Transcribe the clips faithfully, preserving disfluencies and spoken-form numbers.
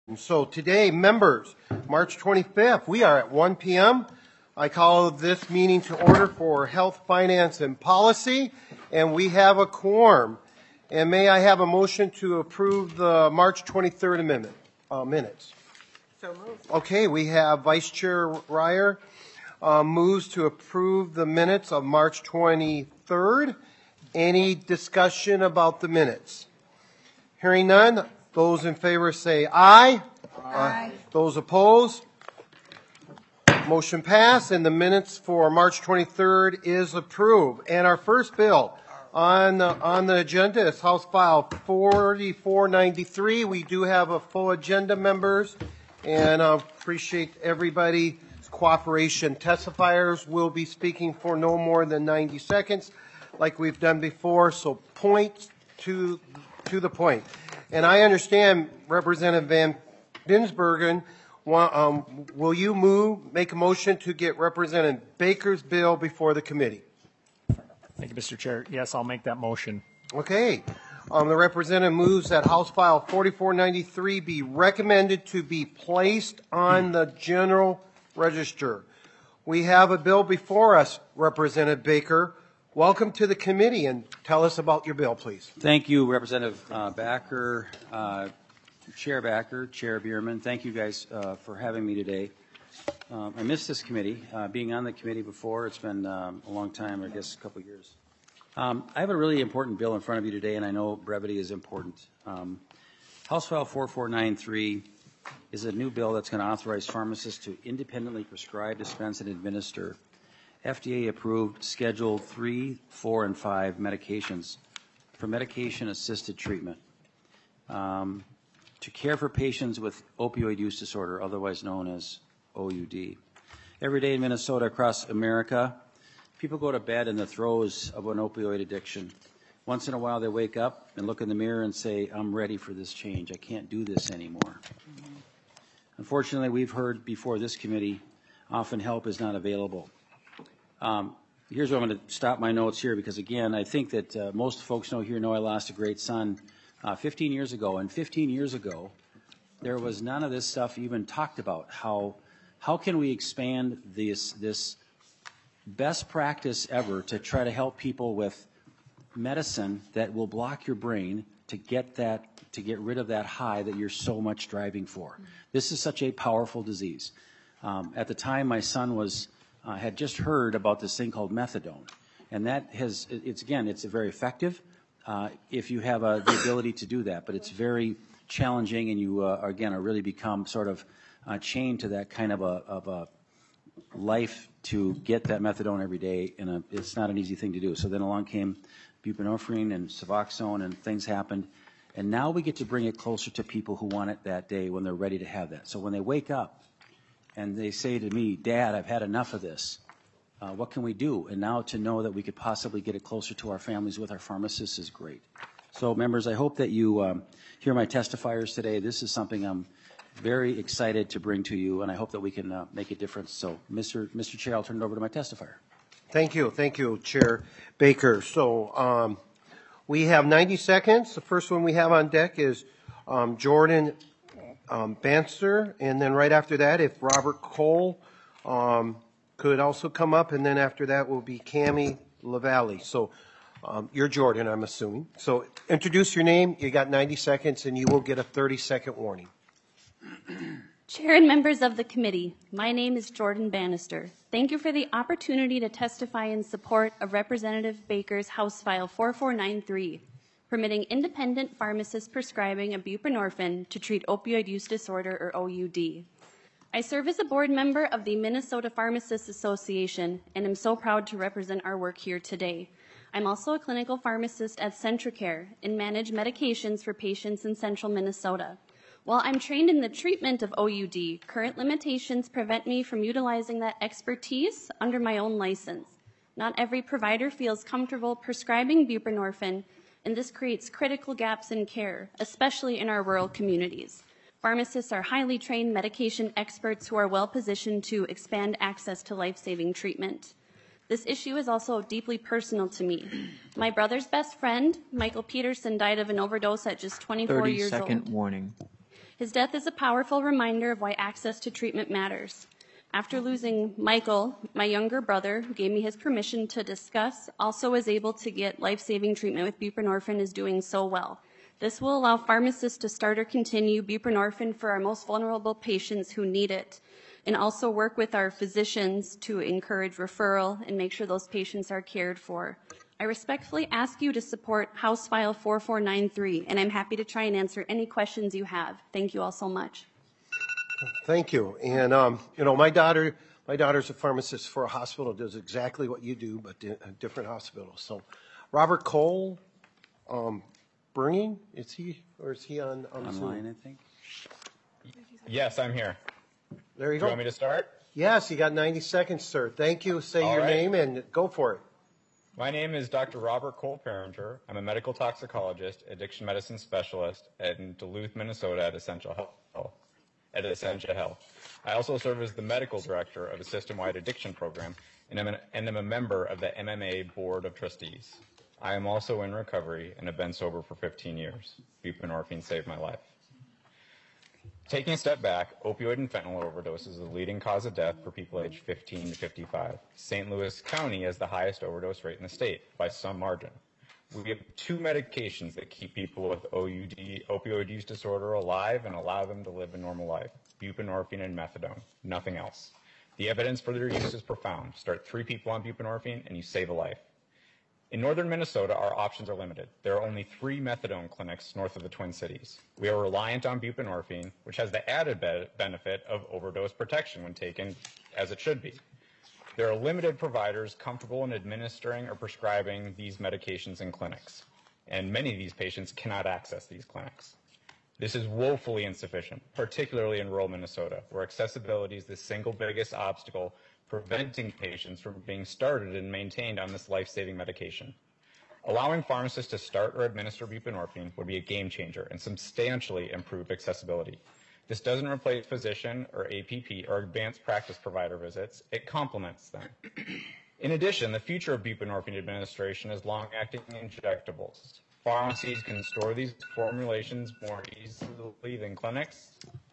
So today, members, March twenty-fifth, we are at one p m I call this meeting to order for Health, Finance, and Policy, and we have a quorum. And may I have a motion to approve the March twenty-third amendment uh, minutes? So moved. Okay, we have Vice Chair Ryer uh, moves to approve the minutes of March twenty-third. Any discussion about the minutes? Hearing none, those in favor say aye. Aye. Those opposed? Motion passed, and the minutes for March twenty-third is approved. And our first bill on the, on the agenda is House File forty-four ninety-three. We do have a full agenda, members, and I appreciate everybody's cooperation. Testifiers will be speaking for no more than ninety seconds, like we've done before, so point to, to the point. And I understand Representative Van Dinsbergen, um, will you move, make a motion to get Representative Baker's bill before the committee? Thank you, Mister Chair. Yes, I'll make that motion. Okay. Um, the representative moves that House File forty-four ninety-three be recommended to be placed on the general register. We have a bill before us, Representative Baker. Welcome to the committee, and tell us about your bill, please. Thank you, Representative uh, Backer, uh, Chair Backer, Chair Bierman. Thank you guys uh, for having me today. Um, I missed this committee. Uh, being on the committee before, it's been um, a long time, I guess a couple of years. Um, I have a really important bill in front of you today, and I know brevity is important. Um, House File forty-four ninety-three is a new bill that's going to authorize pharmacists to independently prescribe, dispense, and administer F D A-approved Schedule three, four, and five medications for medication-assisted treatment um, to care for patients with opioid use disorder, otherwise known as O U D. Every day in Minnesota, across America, people go to bed in the throes of an opioid addiction. Once in a while, they wake up and look in the mirror and say, I'm ready for this change. I can't do this anymore. Mm-hmm. Unfortunately, we've heard before this committee, often help is not available. Um, here's where I'm going to stop my notes here because, again, I think that uh, most folks know here know I lost a great son uh, fifteen years ago. And fifteen years ago, there was none of this stuff even talked about. How how can we expand this this best practice ever to try to help people with medicine that will block your brain to get that to get rid of that high that you're so much driving for. Mm-hmm. This is such a powerful disease. Um, at the time, my son was. Uh, had just heard about this thing called methadone, and that has it's again it's very effective uh, if you have uh, the ability to do that, but it's very challenging, and you uh, again are really become sort of uh, chained to that kind of a, of a life to get that methadone every day, and a, it's not an easy thing to do. So then along came buprenorphine and Suboxone, and things happened, and now we get to bring it closer to people who want it that day when they're ready to have that. So when they wake up and they say to me, Dad, I've had enough of this. Uh, what can we do? And now to know that we could possibly get it closer to our families with our pharmacists is great. So, members, I hope that you um, hear my testifiers today. This is something I'm very excited to bring to you, and I hope that we can uh, make a difference. So, Mister Mister Chair, I'll turn it over to my testifier. Thank you. Thank you, Chair Baker. So, um, we have ninety seconds. The first one we have on deck is um, Jordan Um, Banster, and then right after that, if Robert Cole um, could also come up, and then after that will be Cammie LaValle. So um, you're Jordan, I'm assuming. So introduce your name. You got ninety seconds, and you will get a thirty second warning. Chair and members of the committee, my name is Jordan Bannister. Thank you for the opportunity to testify in support of Representative Baker's House File forty-four ninety-three. Permitting independent pharmacists prescribing a buprenorphine to treat opioid use disorder, or O U D. I serve as a board member of the Minnesota Pharmacists Association and am so proud to represent our work here today. I'm also a clinical pharmacist at CentraCare and manage medications for patients in central Minnesota. While I'm trained in the treatment of O U D, current limitations prevent me from utilizing that expertise under my own license. Not every provider feels comfortable prescribing buprenorphine, and this creates critical gaps in care, especially in our rural communities. Pharmacists are highly trained medication experts who are well positioned to expand access to life-saving treatment. This issue is also deeply personal to me. My brother's best friend, Michael Peterson, died of an overdose at just twenty-four years old. thirty second warning. His death is a powerful reminder of why access to treatment matters. After losing Michael, my younger brother, who gave me his permission to discuss, also was able to get life-saving treatment with buprenorphine, is doing so well. This will allow pharmacists to start or continue buprenorphine for our most vulnerable patients who need it, and also work with our physicians to encourage referral and make sure those patients are cared for. I respectfully ask you to support House File four four nine three, and I'm happy to try and answer any questions you have. Thank you all so much. Thank you. And, um, you know, my daughter, my daughter's a pharmacist for a hospital, does exactly what you do, but in a different hospital. So Robert Cole, um, Bringing, is he, or is he on, on Zoom? Online, I think. Yes, I'm here. There you Do you go. want me to start? Yes, you got ninety seconds, sir. Thank you. Say All your right. name and go for it. My name is Doctor Robert Cole Parenter. I'm a medical toxicologist, addiction medicine specialist in Duluth, Minnesota at Essential Health. At Essentia Health. I also serve as the medical director of a system-wide addiction program and am, an, and am a member of the M M A Board of Trustees. I am also in recovery and have been sober for fifteen years. Buprenorphine saved my life. Taking a step back, opioid and fentanyl overdose is the leading cause of death for people aged fifteen to fifty-five. Saint Louis County has the highest overdose rate in the state by some margin. We have two medications that keep people with O U D, opioid use disorder, alive and allow them to live a normal life: buprenorphine and methadone, nothing else. The evidence for their use is profound. Start three people on buprenorphine and you save a life. In northern Minnesota, our options are limited. There are only three methadone clinics north of the Twin Cities. We are reliant on buprenorphine, which has the added be- benefit of overdose protection when taken as it should be. There are limited providers comfortable in administering or prescribing these medications in clinics, and many of these patients cannot access these clinics. This is woefully insufficient, particularly in rural Minnesota, where accessibility is the single biggest obstacle preventing patients from being started and maintained on this life-saving medication. Allowing pharmacists to start or administer buprenorphine would be a game changer and substantially improve accessibility. This doesn't replace physician or A P P or advanced practice provider visits, it complements them. In addition, the future of buprenorphine administration is long-acting injectables. Pharmacies can store these formulations more easily than clinics.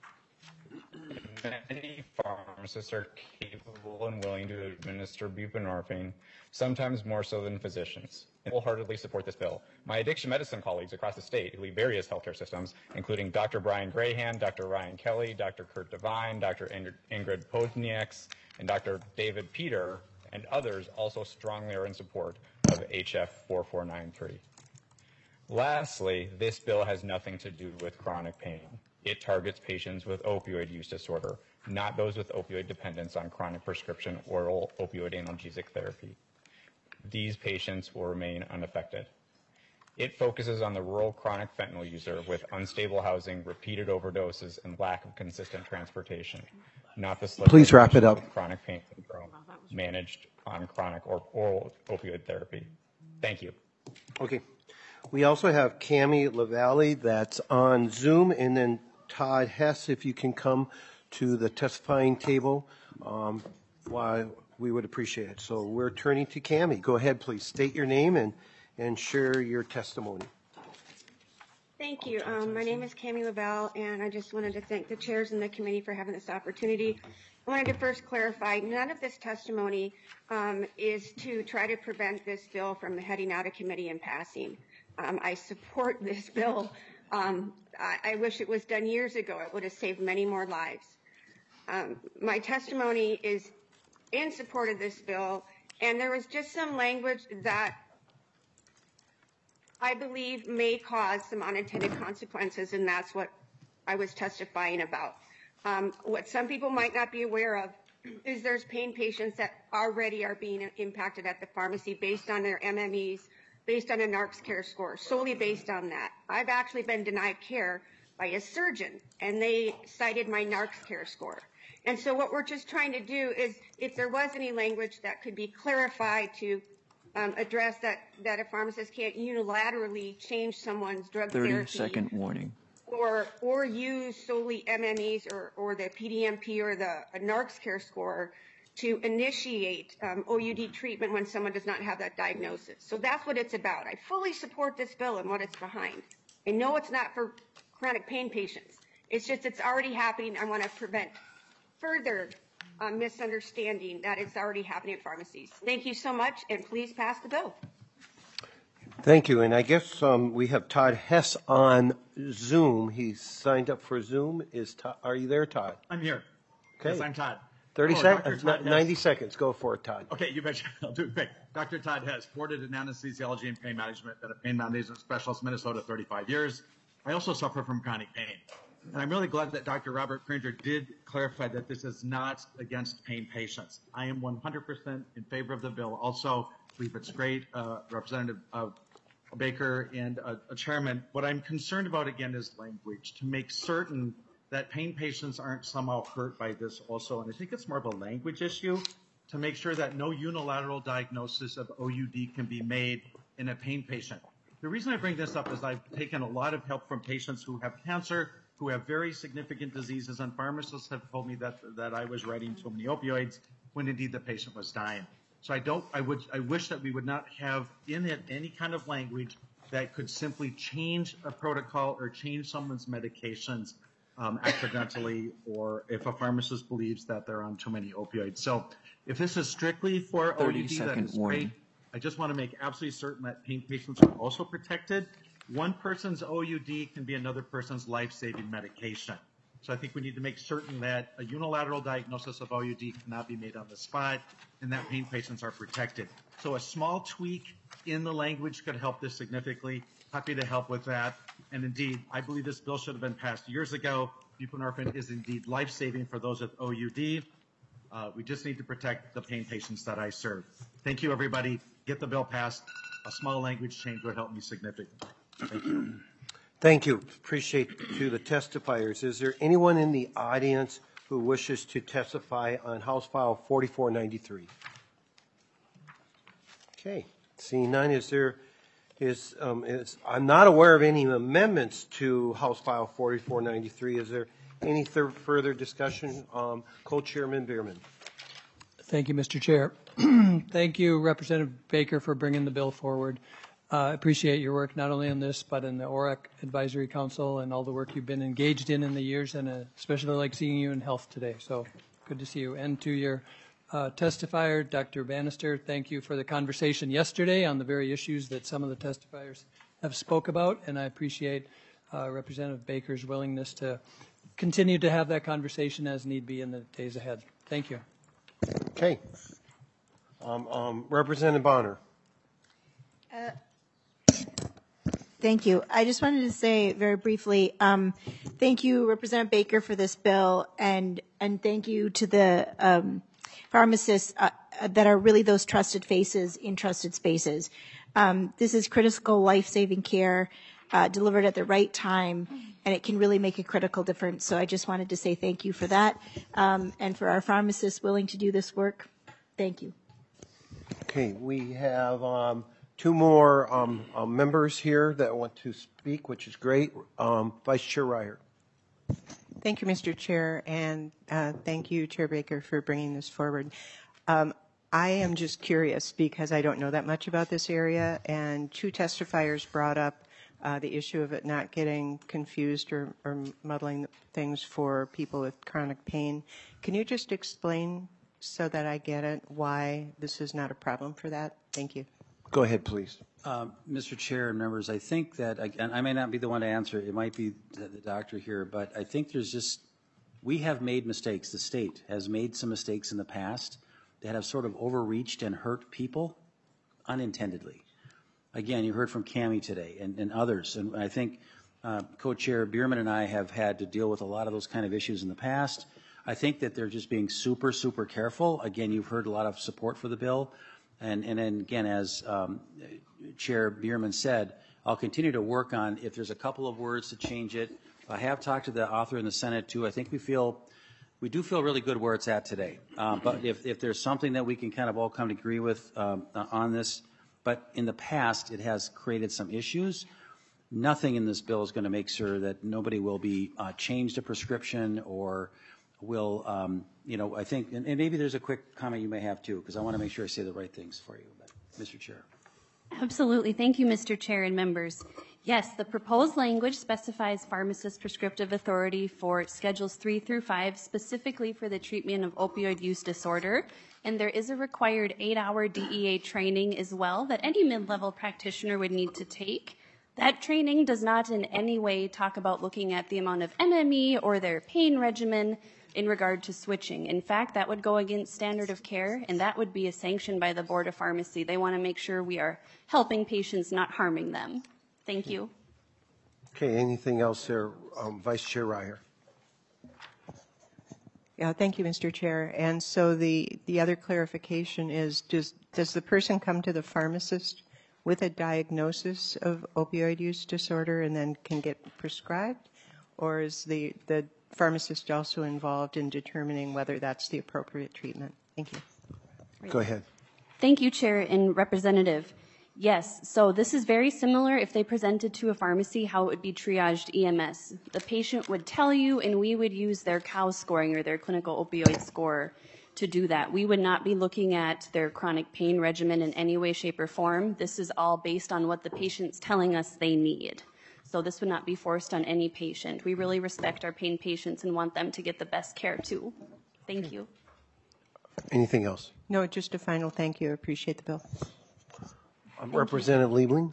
Many pharmacists are capable and willing to administer buprenorphine, sometimes more so than physicians. I wholeheartedly support this bill. My addiction medicine colleagues across the state who lead various healthcare systems, including Doctor Brian Grahan, Doctor Ryan Kelly, Doctor Kurt Devine, Doctor Ingrid Pozniaks, and Doctor David Peter, and others also strongly are in support of H F four four nine three. Lastly, this bill has nothing to do with chronic pain. It targets patients with opioid use disorder, not those with opioid dependence on chronic prescription oral opioid analgesic therapy. These patients will remain unaffected. It focuses on the rural chronic fentanyl user with unstable housing, repeated overdoses, and lack of consistent transportation, not the sliver Please of wrap it patients up. with chronic pain syndrome managed on chronic or oral opioid therapy. Thank you. Okay. We also have Cammie LaValle that's on Zoom, and then Todd Hess, if you can come to the testifying table, um, why we would appreciate it. So we're turning to Cammie. Go ahead, please. State your name and, and share your testimony. Thank you. Um, my name is Cammie LaValle, and I just wanted to thank the chairs and the committee for having this opportunity. I wanted to first clarify, none of this testimony um, is to try to prevent this bill from heading out of committee and passing. Um, I support this bill. Um, I, I wish it was done years ago. It would have saved many more lives. Um, my testimony is in support of this bill, and there was just some language that I believe may cause some unintended consequences, and that's what I was testifying about. Um, what some people might not be aware of is there's pain patients that already are being impacted at the pharmacy based on their M M Es, based on a NARCS care score, solely based on that. I've actually been denied care by a surgeon, and they cited my NARCS care score. And so what we're just trying to do is, if there was any language that could be clarified to um, address that, that a pharmacist can't unilaterally change someone's drug thirty therapy second warning. or or use solely M M Es or, or the P D M P or the NARCS care score to initiate um, O U D treatment when someone does not have that diagnosis. So that's what it's about. I fully support this bill and what it's behind. I know it's not for chronic pain patients. It's just, it's already happening. I want to prevent further uh, misunderstanding that it's already happening at pharmacies. Thank you so much, and please pass the bill. Thank you. And I guess um, we have Todd Hess on Zoom. He's signed up for Zoom. Is Todd, are you there, Todd? I'm here. Okay. Yes, I'm Todd. thirty Oh, seconds, Doctor Todd ninety Hess. seconds. Go for it, Todd. Okay, you betcha. I'll do it quick. Doctor Todd Hess, boarded in anesthesiology and pain management, been a pain management specialist, Minnesota, thirty-five years. I also suffer from chronic pain. And I'm really glad that Doctor Robert Cringer did clarify that this is not against pain patients. I am one hundred percent in favor of the bill. Also, I believe it's great, uh, Representative uh, Baker and uh, a chairman. What I'm concerned about, again, is language, to make certain that pain patients aren't somehow hurt by this also. And I think it's more of a language issue to make sure that no unilateral diagnosis of O U D can be made in a pain patient. The reason I bring this up is I've taken a lot of help from patients who have cancer, who have very significant diseases, and pharmacists have told me that, that I was writing too many opioids when indeed the patient was dying. So I don't, I would, I wish that we would not have in it any kind of language that could simply change a protocol or change someone's medications um, accidentally, or if a pharmacist believes that they're on too many opioids. So if this is strictly for O U D, that is great. I just want to make absolutely certain that pain patients are also protected. One person's O U D can be another person's life-saving medication. So I think we need to make certain that a unilateral diagnosis of O U D cannot be made on the spot and that pain patients are protected. So a small tweak in the language could help this significantly. Happy to help with that. And indeed, I believe this bill should have been passed years ago. Buprenorphine is indeed life-saving for those with O U D. Uh, we just need to protect the pain patients that I serve. Thank you, everybody. Get the bill passed. A small language change would help me significantly. Thank you. Thank you. Appreciate to the testifiers. Is there anyone in the audience who wishes to testify on House File forty-four ninety-three? Okay. Seeing none, is there is, um, is I'm not aware of any amendments to House File forty-four ninety-three. Is there any thir- further discussion? Um, Co-Chairman Bierman. Thank you, Mister Chair. Thank you, Representative Baker, for bringing the bill forward. I uh, appreciate your work not only on this, but in the O R A C Advisory Council and all the work you've been engaged in in the years, and uh, especially like seeing you in health today. So good to see you. And to your uh, testifier, Doctor Bannister, thank you for the conversation yesterday on the very issues that some of the testifiers have spoke about, and I appreciate uh, Representative Baker's willingness to continue to have that conversation as need be in the days ahead. Thank you. Okay. Um, um, Representative Bonner. Uh, Thank you. I just wanted to say very briefly, um, thank you, Representative Baker, for this bill, and and thank you to the um, pharmacists uh, that are really those trusted faces in trusted spaces. Um, this is critical life-saving care uh, delivered at the right time, and it can really make a critical difference. So I just wanted to say thank you for that, um, and for our pharmacists willing to do this work. Thank you. Okay, we have um, two more um, uh, members here that want to speak, which is great. Um, Vice Chair Ryer. Thank you, Mister Chair, and uh, thank you, Chair Baker, for bringing this forward. Um, I am just curious because I don't know that much about this area, and two testifiers brought up uh, the issue of it not getting confused or, or muddling things for people with chronic pain. Can you just explain, so that I get it, why this is not a problem for that? Thank you. Go ahead, please. Uh, Mister Chair and members, I think that, again, I may not be the one to answer it. It might be the, the doctor here, but I think there's just, we have made mistakes. The state has made some mistakes in the past that have sort of overreached and hurt people unintendedly. Again, you heard from Cammie today and, and others, and I think uh, Co-Chair Bierman and I have had to deal with a lot of those kind of issues in the past. I think that they're just being super, super careful. Again, you've heard a lot of support for the bill. And, and then again, as um, Chair Bierman said, I'll continue to work on if there's a couple of words to change it. I have talked to the author in the Senate too. I think we feel, we do feel really good where it's at today. Um, but if, if there's something that we can kind of all come to agree with um, on this, but in the past it has created some issues. Nothing in this bill is going to make sure that nobody will be uh, changed a prescription or will, um, you know, I think, and, and maybe there's a quick comment you may have too, because I want to make sure I say the right things for you, but, Mister Chair. Absolutely. Thank you, Mister Chair and members. Yes, the proposed language specifies pharmacist prescriptive authority for Schedules three through five, specifically for the treatment of opioid use disorder. And there is a required eight-hour D E A training as well that any mid-level practitioner would need to take. That training does not in any way talk about looking at the amount of M M E or their pain regimen in regard to switching. In fact, that would go against standard of care, and that would be a sanction by the Board of Pharmacy. They want to make sure we are helping patients, not harming them. Thank you. Okay, anything else there, um, Vice Chair Ryer? Yeah, thank you, Mister Chair. And so the, the other clarification is, does, does the person come to the pharmacist with a diagnosis of opioid use disorder and then can get prescribed? Or is the, the pharmacist also involved in determining whether that's the appropriate treatment? Thank you. Go ahead. Thank you, Chair and Representative. Yes, so this is very similar if they presented to a pharmacy how it would be triaged E M S. The patient would tell you, and we would use their C O W scoring or their clinical opioid score to do that. We would not be looking at their chronic pain regimen in any way, shape, or form. This is all based on what the patient's telling us they need. So this would not be forced on any patient. We really respect our pain patients and want them to get the best care too. Thank you. Anything else? No, just a final thank you. I appreciate the bill. Um, Representative Liebling?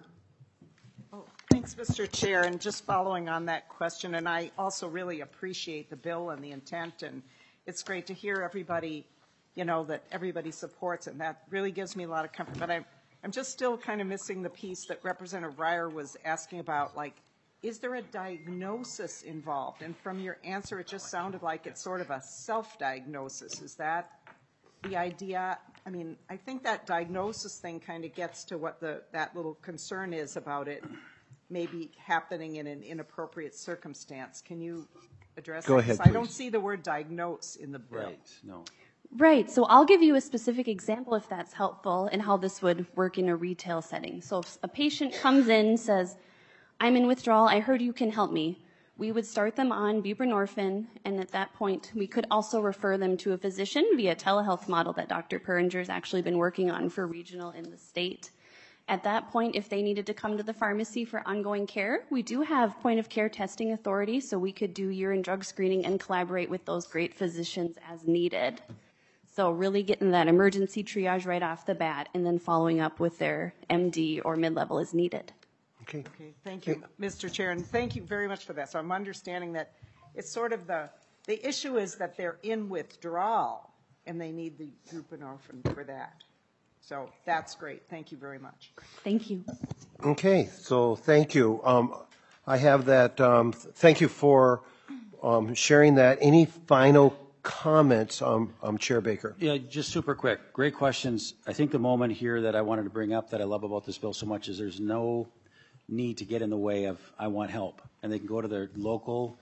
Oh, thanks, Mister Chair. And just following on that question, and I also really appreciate the bill and the intent, and it's great to hear everybody, you know, that everybody supports it, and that really gives me a lot of comfort. But I'm, I'm just still kind of missing the piece that Representative Ryer was asking about, like, is there a diagnosis involved? And from your answer, it just sounded like it's sort of a self-diagnosis. Is that the idea? I mean, I think that diagnosis thing kind of gets to what the that little concern is about it maybe happening in an inappropriate circumstance. Can you address Go that? ahead, I don't please. see the word diagnose in the bill. Right, no. Right, so I'll give you a specific example if that's helpful and how this would work in a retail setting. So if a patient comes in and says, I'm in withdrawal, I heard you can help me. We would start them on buprenorphine, and at that point, we could also refer them to a physician via telehealth model that Doctor Perringer has actually been working on for regional in the state. At that point, if they needed to come to the pharmacy for ongoing care, we do have point-of-care testing authority, so we could do urine drug screening and collaborate with those great physicians as needed. So really getting that emergency triage right off the bat, and then following up with their M D or mid-level as needed. Okay. Okay, thank you, Mister Chair, and thank you very much for that. So I'm understanding that it's sort of the, the issue is that they're in withdrawal and they need the buprenorphine for that. So that's great. Thank you very much. Thank you. Okay, so thank you. Um, I have that. Um, thank you for um, sharing that. Any final comments, um, um, Chair Baker? Yeah, just super quick. Great questions. I think the moment here that I wanted to bring up that I love about this bill so much is there's no need to get in the way of I want help, and they can go to their local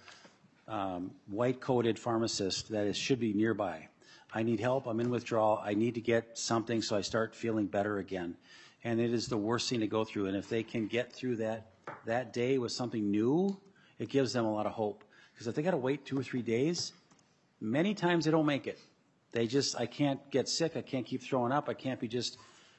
um, white-coated pharmacist that is, should be nearby. I need help. I'm in withdrawal. I need to get something so I start feeling better again. And it is the worst thing to go through. And if they can get through that that day with something new, it gives them a lot of hope. Because if they got to wait two or three days, many times they don't make it. They just, I can't get sick. I can't keep throwing up. I can't be just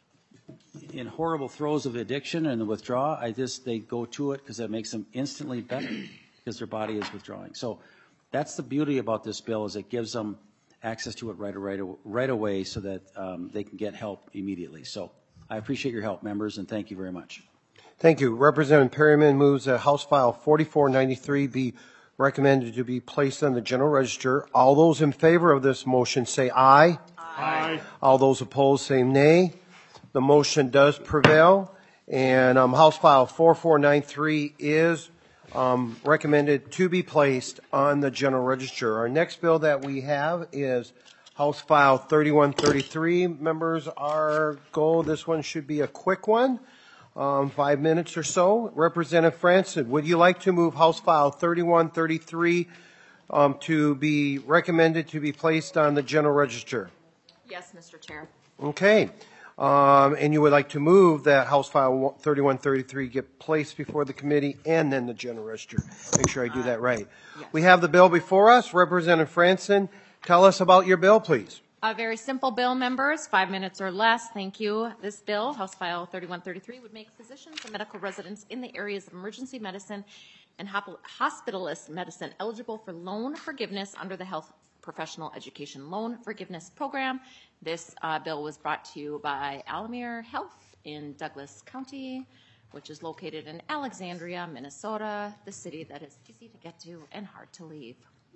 in horrible throes of addiction and the withdrawal. I just, they go to it because that makes them instantly better because their body is withdrawing. So that's the beauty about this bill, is it gives them access to it right, right, right away so that um, they can get help immediately. So I appreciate your help, members, and thank you very much. Thank you. Representative Perryman moves that House File forty-four ninety-three be recommended to be placed on the General Register. All those in favor of this motion say aye. Aye. All those opposed say nay. The motion does prevail, and um, House File forty-four ninety-three is um, recommended to be placed on the General Register. Our next bill that we have is House File thirty-one thirty-three. Members, our goal, this one should be a quick one, um, five minutes or so. Representative Franson, would you like to move House File thirty-one thirty-three um, to be recommended to be placed on the General Register? Yes, Mister Chair. Okay. Um, and you would like to move that House File thirty-one thirty-three get placed before the committee and then the General Register. Make sure I do that right. Yes. We have the bill before us. Representative Franson, tell us about your bill, please. A very simple bill, members, five minutes or less. Thank you. This bill, House File thirty-one thirty-three, would make physicians and medical residents in the areas of emergency medicine and hospitalist medicine eligible for loan forgiveness under the Health Professional Education Loan Forgiveness Program. This uh, bill was brought to you by Alamir Health in Douglas County, which is located in Alexandria, Minnesota, the city that is easy to get to and hard to leave.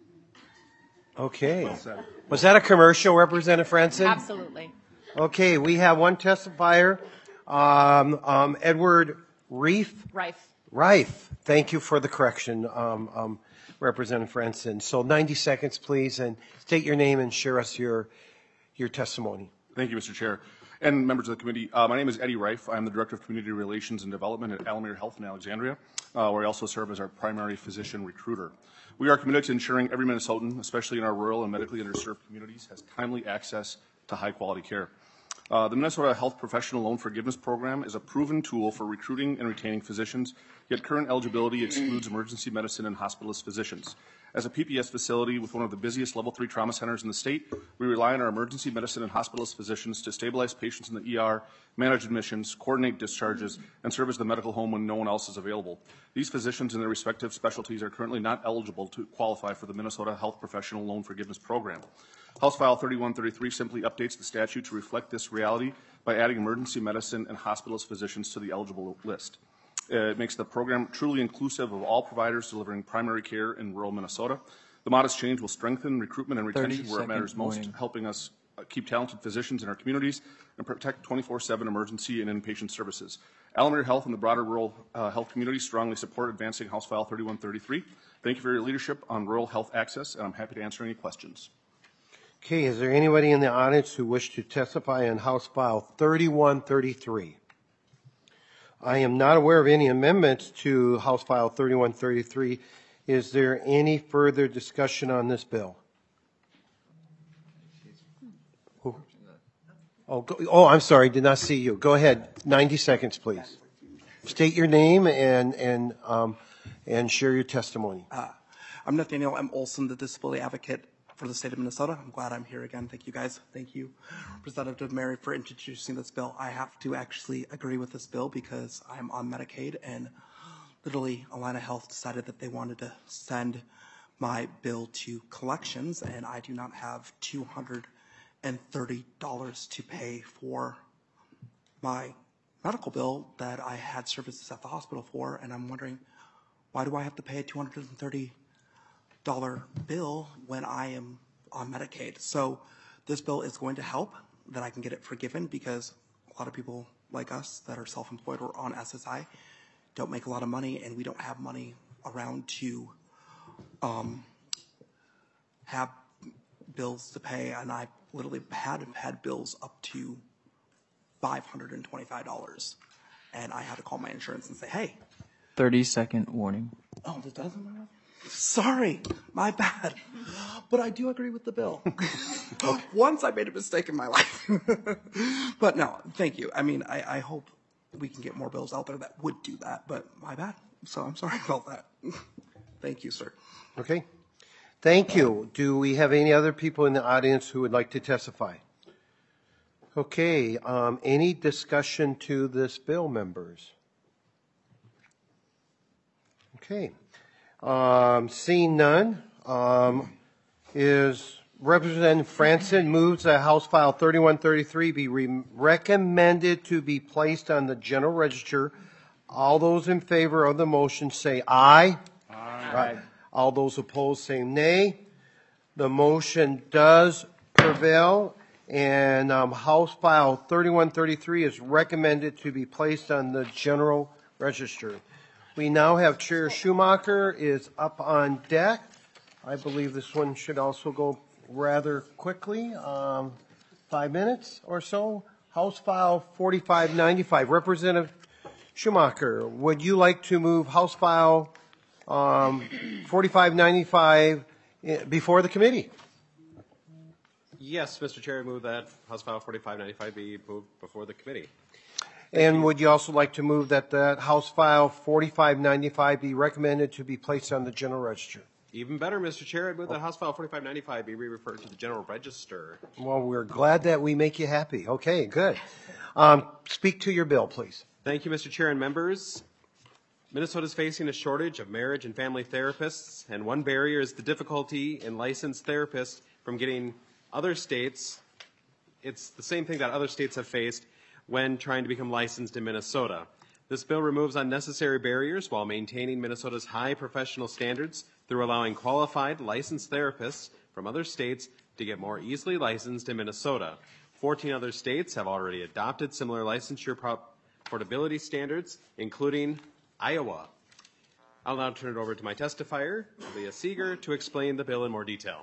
Okay. Was that a commercial, Representative Franson? Absolutely. Okay, we have one testifier, um, um, Edward Reif. Rife. Rife. Thank you for the correction, um, um, Representative Franson. So ninety seconds, please, and state your name and share us your your testimony. Thank you, Mister Chair. And members of the committee, uh, my name is Eddie Rife. I'm the Director of Community Relations and Development at Alamir Health in Alexandria, uh, where I also serve as our primary physician recruiter. We are committed to ensuring every Minnesotan, especially in our rural and medically underserved communities, has timely access to high-quality care. Uh, the Minnesota Health Professional Loan Forgiveness Program is a proven tool for recruiting and retaining physicians, yet current eligibility excludes emergency medicine and hospitalist physicians. As a P P S facility with one of the busiest level three trauma centers in the state, we rely on our emergency medicine and hospitalist physicians to stabilize patients in the E R, manage admissions, coordinate discharges, and serve as the medical home when no one else is available. These physicians in their respective specialties are currently not eligible to qualify for the Minnesota Health Professional Loan Forgiveness Program. House File thirty-one thirty-three simply updates the statute to reflect this reality by adding emergency medicine and hospitalist physicians to the eligible list. Uh, it makes the program truly inclusive of all providers delivering primary care in rural Minnesota. The modest change will strengthen recruitment and retention where it matters most, warning. helping us uh, keep talented physicians in our communities and protect twenty-four seven emergency and inpatient services. Alamir Health and the broader rural uh, health community strongly support advancing House File thirty-one thirty-three. Thank you for your leadership on rural health access, and I'm happy to answer any questions. Okay, is there anybody in the audience who wish to testify on House File thirty-one thirty-three? I am not aware of any amendments to House File thirty-one thirty-three. Is there any further discussion on this bill? Oh, oh, go, oh I'm sorry, did not see you. Go ahead, ninety seconds, please. State your name and and um, and share your testimony. Uh, I'm Nathaniel M. Olson, the disability advocate for the state of Minnesota. I'm glad I'm here again. Thank you, guys. Thank you, Representative Mary, for introducing this bill. I have to actually agree with this bill because I'm on Medicaid, and literally Allina Health decided that they wanted to send my bill to collections, and I do not have two hundred thirty dollars to pay for my medical bill that I had services at the hospital for, and I'm wondering, why do I have to pay a two hundred thirty dollar bill when I am on Medicaid? So this bill is going to help that I can get it forgiven, because a lot of people like us that are self-employed or on S S I don't make a lot of money, and we don't have money around to um, have bills to pay. And I literally had had bills up to five hundred twenty-five dollars, and I had to call my insurance and say, hey. thirty second warning. Oh, that doesn't matter? Sorry, my bad. But I do agree with the bill. Once I made a mistake in my life. But no, thank you. I mean, I, I hope we can get more bills out there that would do that, but my bad. So I'm sorry about that. Thank you, sir. Okay. Thank you. Do we have any other people in the audience who would like to testify? Okay. Um, any discussion to this bill, members? Okay. Um, seeing none, um, is Representative Franson moves that House File thirty-one thirty-three be re- recommended to be placed on the General Register. All those in favor of the motion say aye. Aye. Aye. All those opposed say nay. The motion does prevail, and um, House File thirty-one thirty-three is recommended to be placed on the General Register. We now have Chair Schumacher is up on deck. I believe this one should also go rather quickly, um, five minutes or so. House File forty-five ninety-five. Representative Schumacher, would you like to move House File um, forty-five ninety-five before the committee? Yes, Mister Chair, I move that House File forty-five ninety-five be moved before the committee. And would you also like to move that that House File forty-five ninety-five be recommended to be placed on the General Register? Even better, Mister Chair, I'd move that House File forty-five ninety-five be re-referred to the General Register. Well, we're glad that we make you happy. Okay, good. Um, speak to your bill, please. Thank you, Mister Chair and members. Minnesota is facing a shortage of marriage and family therapists, and one barrier is the difficulty in licensed therapists from getting other states. It's the same thing that other states have faced when trying to become licensed in Minnesota. This bill removes unnecessary barriers while maintaining Minnesota's high professional standards through allowing qualified licensed therapists from other states to get more easily licensed in Minnesota. fourteen other states have already adopted similar licensure portability standards, including Iowa. I'll now turn it over to my testifier, Leah Seeger, to explain the bill in more detail.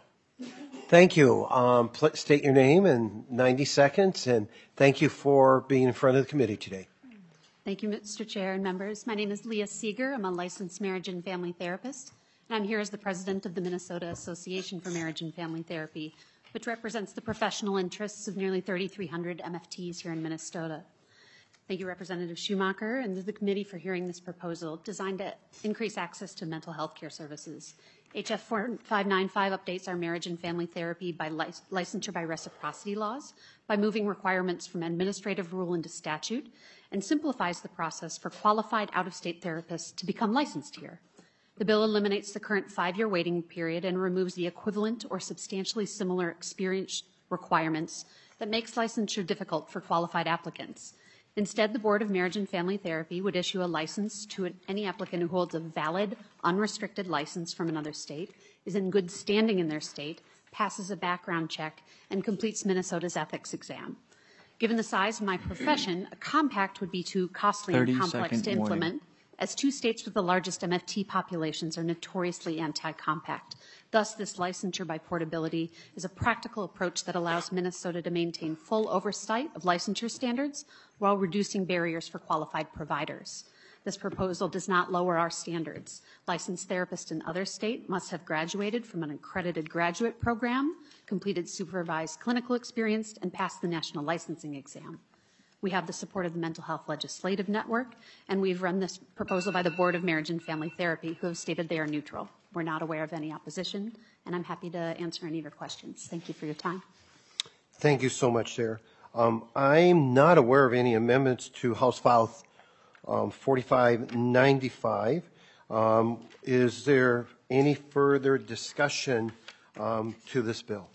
Thank you. Um, pl- state your name in ninety seconds, and thank you for being in front of the committee today. Thank you, Mister Chair and members. My name is Leah Seeger. I'm a licensed marriage and family therapist, and I'm here as the president of the Minnesota Association for Marriage and Family Therapy, which represents the professional interests of nearly thirty-three hundred M F Ts here in Minnesota. Thank you, Representative Schumacher, and to the committee for hearing this proposal designed to increase access to mental health care services. H F forty-five ninety-five updates our marriage and family therapy by lic- licensure by reciprocity laws by moving requirements from administrative rule into statute, and simplifies the process for qualified out-of-state therapists to become licensed here. The bill eliminates the current five-year waiting period and removes the equivalent or substantially similar experience requirements that makes licensure difficult for qualified applicants. Instead, the Board of Marriage and Family Therapy would issue a license to any applicant who holds a valid, unrestricted license from another state, is in good standing in their state, passes a background check, and completes Minnesota's ethics exam. Given the size of my profession, a compact would be too costly and complex to implement, as two states with the largest M F T populations are notoriously anti-compact. Thus, this licensure by portability is a practical approach that allows Minnesota to maintain full oversight of licensure standards while reducing barriers for qualified providers. This proposal does not lower our standards. Licensed therapists in other states must have graduated from an accredited graduate program, completed supervised clinical experience, and passed the national licensing exam. We have the support of the Mental Health Legislative Network, and we've run this proposal by the Board of Marriage and Family Therapy, who have stated they are neutral. We're not aware of any opposition, and I'm happy to answer any of your questions. Thank you for your time. Thank you so much, Sarah. Um, I'm not aware of any amendments to House File um, forty-five ninety-five. Um, is there any further discussion um, to this bill?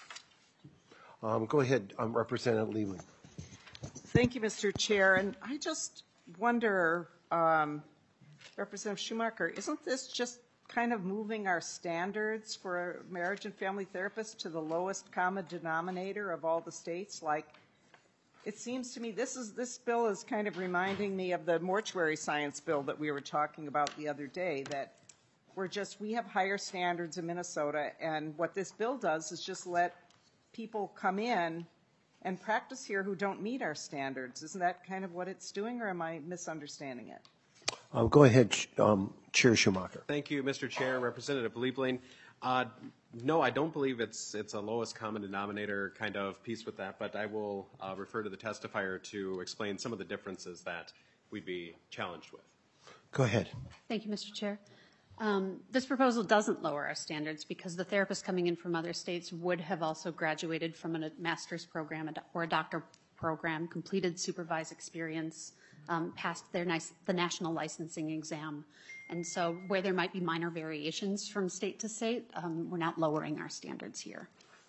Um, go ahead, um, Representative Leland. Thank you, Mister Chair. And I just wonder, um, Representative Schumacher, isn't this just kind of moving our standards for marriage and family therapists to the lowest common denominator of all the states? Like, it seems to me this is this bill is kind of reminding me of the mortuary science bill that we were talking about the other day, that we're just, we have higher standards in Minnesota, and what this bill does is just let people come in and practice here who don't meet our standards. Isn't that kind of what it's doing, or am I misunderstanding it? Um, go ahead, um, Chair Schumacher. Thank you, Mister Chair, Representative Liebling. Uh, no, I don't believe it's it's a lowest common denominator kind of piece with that, but I will uh, refer to the testifier to explain some of the differences that we'd be challenged with. Go ahead. Thank you, Mister Chair. Um, this proposal doesn't lower our standards because the therapists coming in from other states would have also graduated from a master's program or a doctor program, completed supervised experience, um, passed their nice, the national licensing exam. And so where there might be minor variations from state to state, um, we're not lowering our standards here.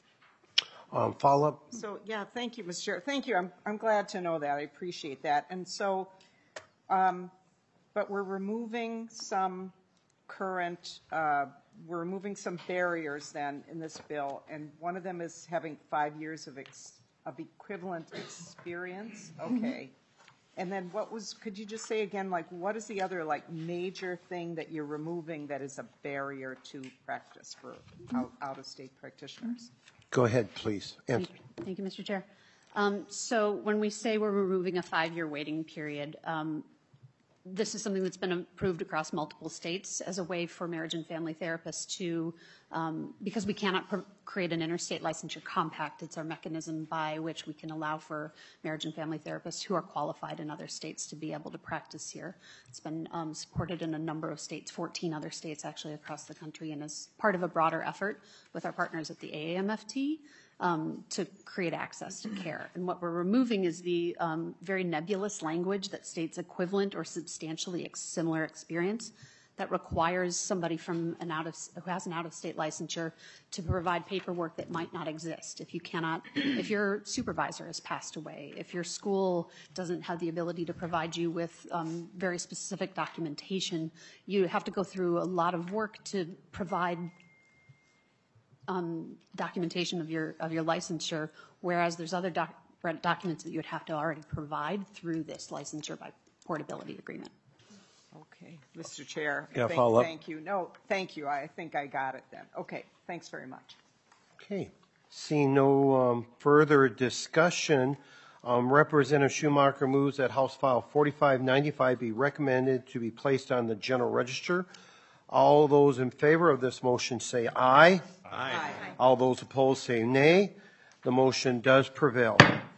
Um, follow up? So, yeah, thank you, Mister Chair. Thank you. I'm, I'm glad to know that. I appreciate that. And so, um, but we're removing some current, uh, we're removing some barriers then in this bill, and one of them is having five years of, ex, of equivalent experience. Okay. And then what was, could you just say again, like, what is the other, like, major thing that you're removing that is a barrier to practice for out, out-of-state practitioners? Go ahead, please. Thank you, Thank you, Mister Chair. Um, so when we say we're removing a five-year waiting period, um, this is something that's been approved across multiple states as a way for marriage and family therapists to, um, because we cannot pro- create an interstate licensure compact. It's our mechanism by which we can allow for marriage and family therapists who are qualified in other states to be able to practice here. It's been um, supported in a number of states, fourteen other states actually across the country, and is part of a broader effort with our partners at the A A M F T um, to create access to care. And what we're removing is the um, very nebulous language that states equivalent or substantially ex- similar experience that requires somebody from an out of, who has an out-of-state licensure to provide paperwork that might not exist. If you cannot, if your supervisor has passed away, if your school doesn't have the ability to provide you with um, very specific documentation, you have to go through a lot of work to provide um, documentation of your of your licensure, whereas there's other doc- documents that you would have to already provide through this licensure by portability agreement. Okay, Mister Chair. Yeah, thank, follow up. Thank you. No, thank you. I think I got it then. Okay, thanks very much. Okay. Seeing no um, further discussion, um, Representative Schumacher moves that House File forty-five ninety-five be recommended to be placed on the General Register. All those in favor of this motion say aye. Aye. All those opposed say nay. The motion does prevail.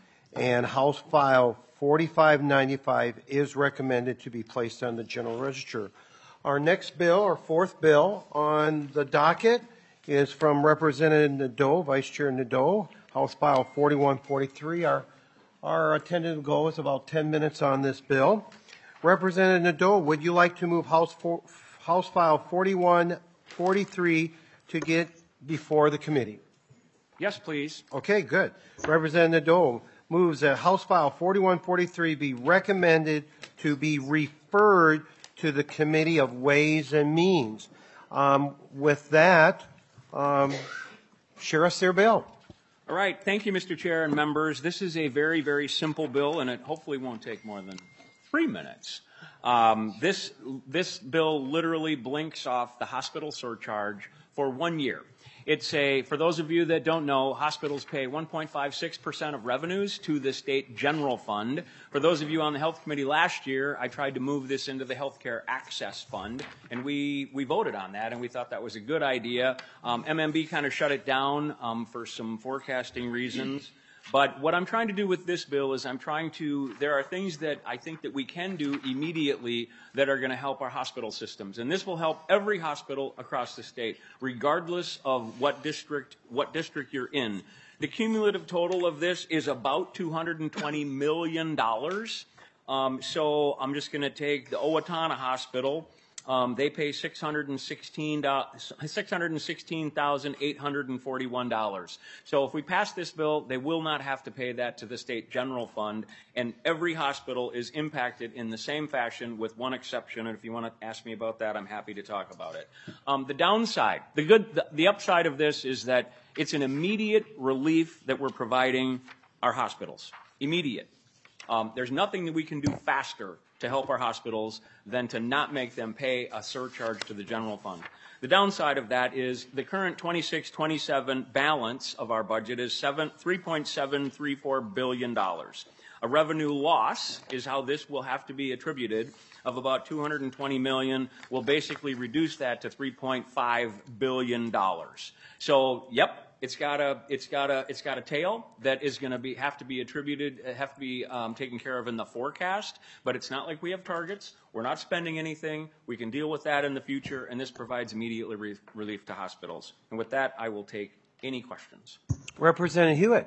And House File forty-five ninety-five is recommended to be placed on the General Register. Our next bill, our fourth bill on the docket, is from Representative Nadeau, Vice Chair Nadeau, House File forty-one forty-three. Our, our tentative goal is about ten minutes on this bill. Representative Nadeau, would you like to move House, for, House File forty-one forty-three to get before the committee? Yes, please. Okay, good. Representative Nadeau moves that House File forty-one forty-three be recommended to be referred to the Committee of Ways and Means. Um, with that, um, share us their bill. All right. Thank you, Mister Chair and members. This is a very, very simple bill, and it hopefully won't take more than three minutes. Um, this, this bill literally blinks off the hospital surcharge for one year. It's a, for those of you that don't know, hospitals pay one point five six percent of revenues to the state general fund. For those of you on the health committee last year, I tried to move this into the healthcare access fund, and we, we voted on that, and we thought that was a good idea. Um, M M B kind of shut it down um, for some forecasting reasons. But what I'm trying to do with this bill is I'm trying to, there are things that I think that we can do immediately that are going to help our hospital systems. And this will help every hospital across the state, regardless of what district, what district you're in. The cumulative total of this is about two hundred twenty million dollars. Um, so I'm just going to take the Owatonna Hospital. Um, they pay six hundred sixteen thousand eight hundred forty-one dollars. So if we pass this bill, they will not have to pay that to the state general fund, and every hospital is impacted in the same fashion with one exception, and if you want to ask me about that, I'm happy to talk about it. Um, the downside, the good, the, the upside of this is that it's an immediate relief that we're providing our hospitals. Immediate. Um, there's nothing that we can do faster to help our hospitals than to not make them pay a surcharge to the general fund. The downside of that is the current twenty-six twenty-seven balance of our budget is three point seven three four billion dollars. A revenue loss is how this will have to be attributed of about two hundred twenty million dollars. We'll basically reduce that to three point five billion dollars. So, yep. It's got a, it's got a, it's got a tail that is going to be have to be attributed, have to be um, taken care of in the forecast. But it's not like we have targets. We're not spending anything. We can deal with that in the future, and this provides immediate re- relief to hospitals. And with that, I will take any questions. Representative Hewitt.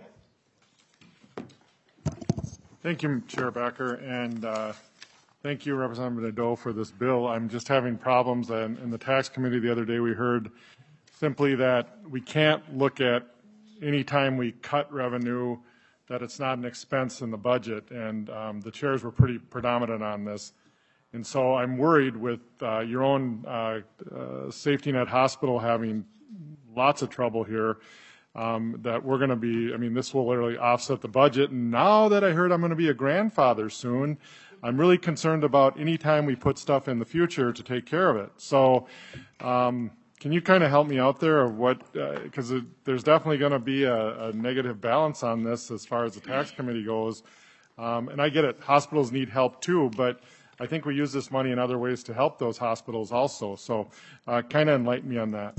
Thank you, Chair Backer, and uh, thank you, Representative Nadeau, for this bill. I'm just having problems. And in the tax committee the other day, we heard simply that we can't look at any time we cut revenue that it's not an expense in the budget, and um, the chairs were pretty predominant on this. And so I'm worried with uh, your own uh, uh, safety net hospital having lots of trouble here, um, that we're going to be, I mean, this will literally offset the budget. And now that I heard I'm going to be a grandfather soon, I'm really concerned about any time we put stuff in the future to take care of it. So, um, can you kind of help me out there, or what? Because uh, there's definitely going to be a, a negative balance on this as far as the tax committee goes. Um, and I get it, hospitals need help too, but I think we use this money in other ways to help those hospitals also. So, uh, kind of enlighten me on that.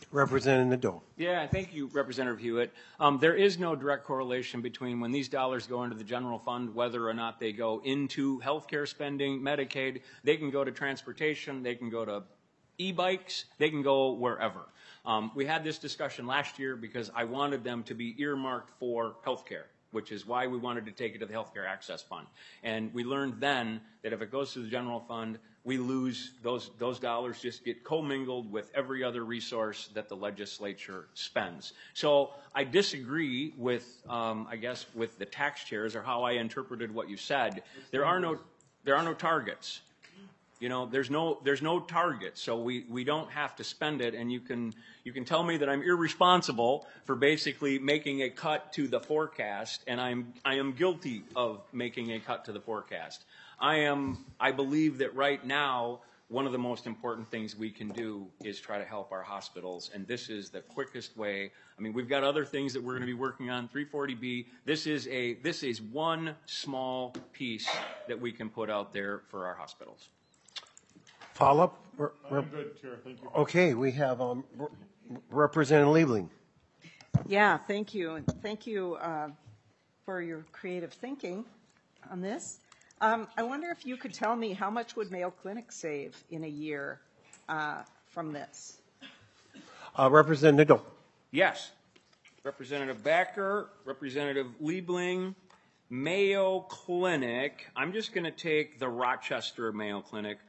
Representative Nadeau. Yeah, thank you, Representative Hewitt. Um, there is no direct correlation between when these dollars go into the general fund, whether or not they go into healthcare spending, Medicaid. They can go to transportation, they can go to e-bikes, they can go wherever. Um, we had this discussion last year because I wanted them to be earmarked for healthcare, which is why we wanted to take it to the Healthcare Access Fund. And we learned then that if it goes to the general fund, we lose those, those dollars just get commingled with every other resource that the legislature spends. So I disagree with, um, I guess, with the tax chairs or how I interpreted what you said. There are no, there are no targets. You know, there's no there's no target, so we, we don't have to spend it, and you can you can tell me that I'm irresponsible for basically making a cut to the forecast, and I'm I am guilty of making a cut to the forecast. I am I believe that right now one of the most important things we can do is try to help our hospitals, and this is the quickest way. I mean, we've got other things that we're going to be working on, three forty B. This is a this is one small piece that we can put out there for our hospitals. Follow-up? I'm good, Chair. Thank you. Okay, we have um, Representative Liebling. Yeah, thank you. And thank you uh, for your creative thinking on this. Um, I wonder if you could tell me how much would Mayo Clinic save in a year uh, from this? Uh, Representative Nadeau. Yes. Representative Backer, Representative Liebling, Mayo Clinic. I'm just going to take the Rochester Mayo Clinic.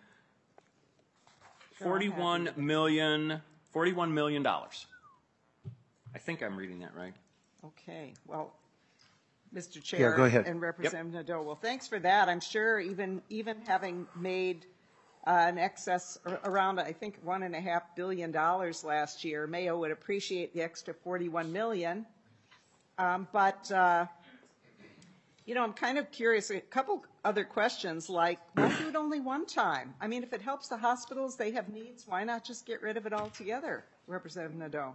Forty-one million, forty-one million dollars. I think I'm reading that right. Okay, well, Mister Chair Yeah, go ahead. and Representative yep. Nadeau, well, thanks for that. I'm sure even even having made uh, an excess around, I think, one and a half billion dollars last year, Mayo would appreciate the extra forty-one million. Um, but uh, you know, I'm kind of curious. A couple other questions, like, why do it only one time? I mean, if it helps the hospitals, they have needs. Why not just get rid of it altogether, Representative Nadeau?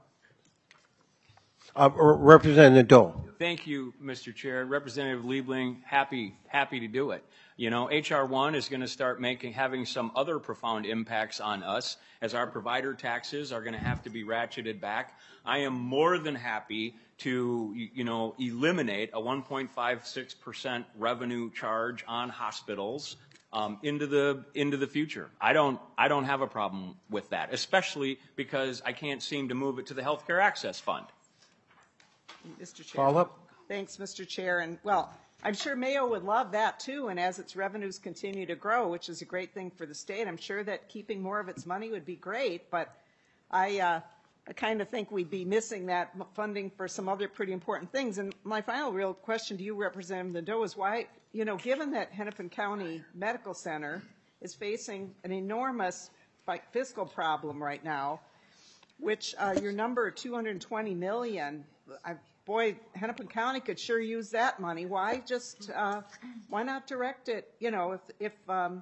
Uh, Representative Nadeau. Thank you, Mister Chair. Representative Liebling, happy happy to do it. You know, H R one is going to start making having some other profound impacts on us, as our provider taxes are going to have to be ratcheted back. I am more than happy to, you know, eliminate a one point five six percent revenue charge on hospitals um, into the into the future. I don't I don't have a problem with that, especially because I can't seem to move it to the Healthcare Access Fund. Mister Chair. Follow up. Thanks, Mister Chair. And well, I'm sure Mayo would love that too. And as its revenues continue to grow, which is a great thing for the state, I'm sure that keeping more of its money would be great. But I, uh, I kind of think we'd be missing that funding for some other pretty important things. And my final real question to you, Representative Nadeau, is why, you know, given that Hennepin County Medical Center is facing an enormous fiscal problem right now, which uh, your number two hundred twenty million dollars, I, boy, Hennepin County could sure use that money. Why just, uh, why not direct it, you know, if, if um,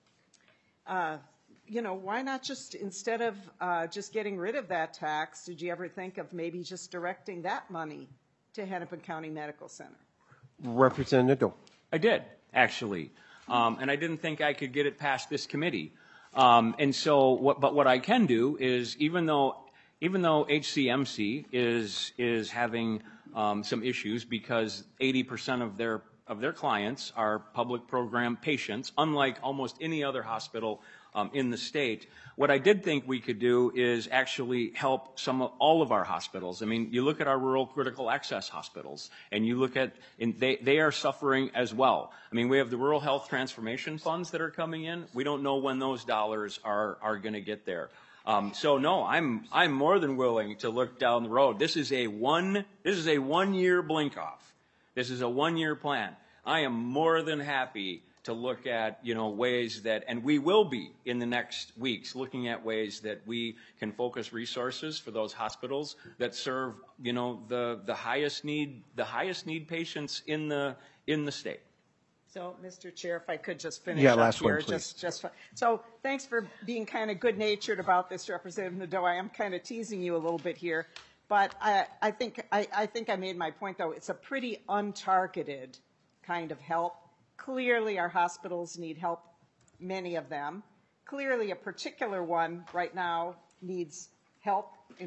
uh, you know, why not just, instead of uh, just getting rid of that tax, did you ever think of maybe just directing that money to Hennepin County Medical Center? Representative Nadeau. I did, actually. Um, and I didn't think I could get it past this committee. Um, and so, what, but what I can do is, even though, even though H C M C is, is having um, some issues because eighty percent of their, of their clients are public program patients, unlike almost any other hospital Um, in the state. What I did think we could do is actually help some of all of our hospitals. I mean, you look at our rural critical access hospitals, and you look at, and they, they are suffering as well. I mean, we have the rural health transformation funds that are coming in. We don't know when those dollars are, are going to get there. Um, so no, I'm, I'm more than willing to look down the road. This is a one, this is a one-year blink off. This is a one-year plan. I am more than happy to look at, you know, ways that, and we will be in the next weeks looking at ways that we can focus resources for those hospitals that serve, you know, the the highest need, the highest need patients in the in the state. So, Mister Chair, if I could just finish yeah, up last here, one, please. just just so thanks for being kind of good-natured about this, Representative Nadeau. I am kind of teasing you a little bit here, but I I think I, I think I made my point though. It's a pretty untargeted kind of help. Clearly, our hospitals need help, many of them. Clearly, a particular one right now needs help in the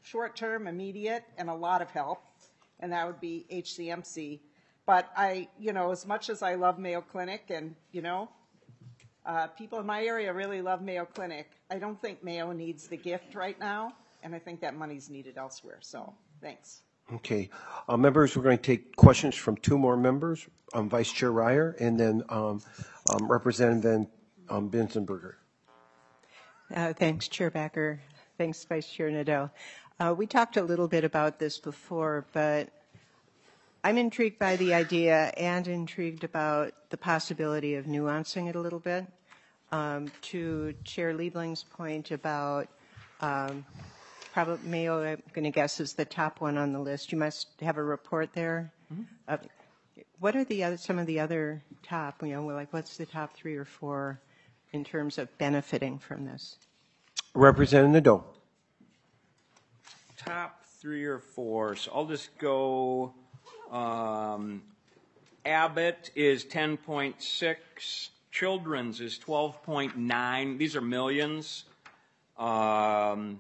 short-term, immediate, and a lot of help, and that would be H C M C. But I, you know, as much as I love Mayo Clinic and, you know, uh, people in my area really love Mayo Clinic, I don't think Mayo needs the gift right now, and I think that money's needed elsewhere. So, thanks. Okay. Uh, members, we're going to take questions from two more members, um, Vice Chair Ryer and then um, um, Representative um, Binzenberger. Uh, thanks, Chair Backer. Thanks, Vice Chair Nadeau. Uh, we talked a little bit about this before, but I'm intrigued by the idea and intrigued about the possibility of nuancing it a little bit. Um, to Chair Liebling's point about um, probably Mayo, I'm going to guess, is the top one on the list. You must have a report there. Mm-hmm. Uh, what are the other, some of the other top, you know, like what's the top three or four in terms of benefiting from this? Representative Nadeau. Top three or four. So I'll just go. Um, Abbott is ten point six. Children's is twelve point nine. These are millions. Um,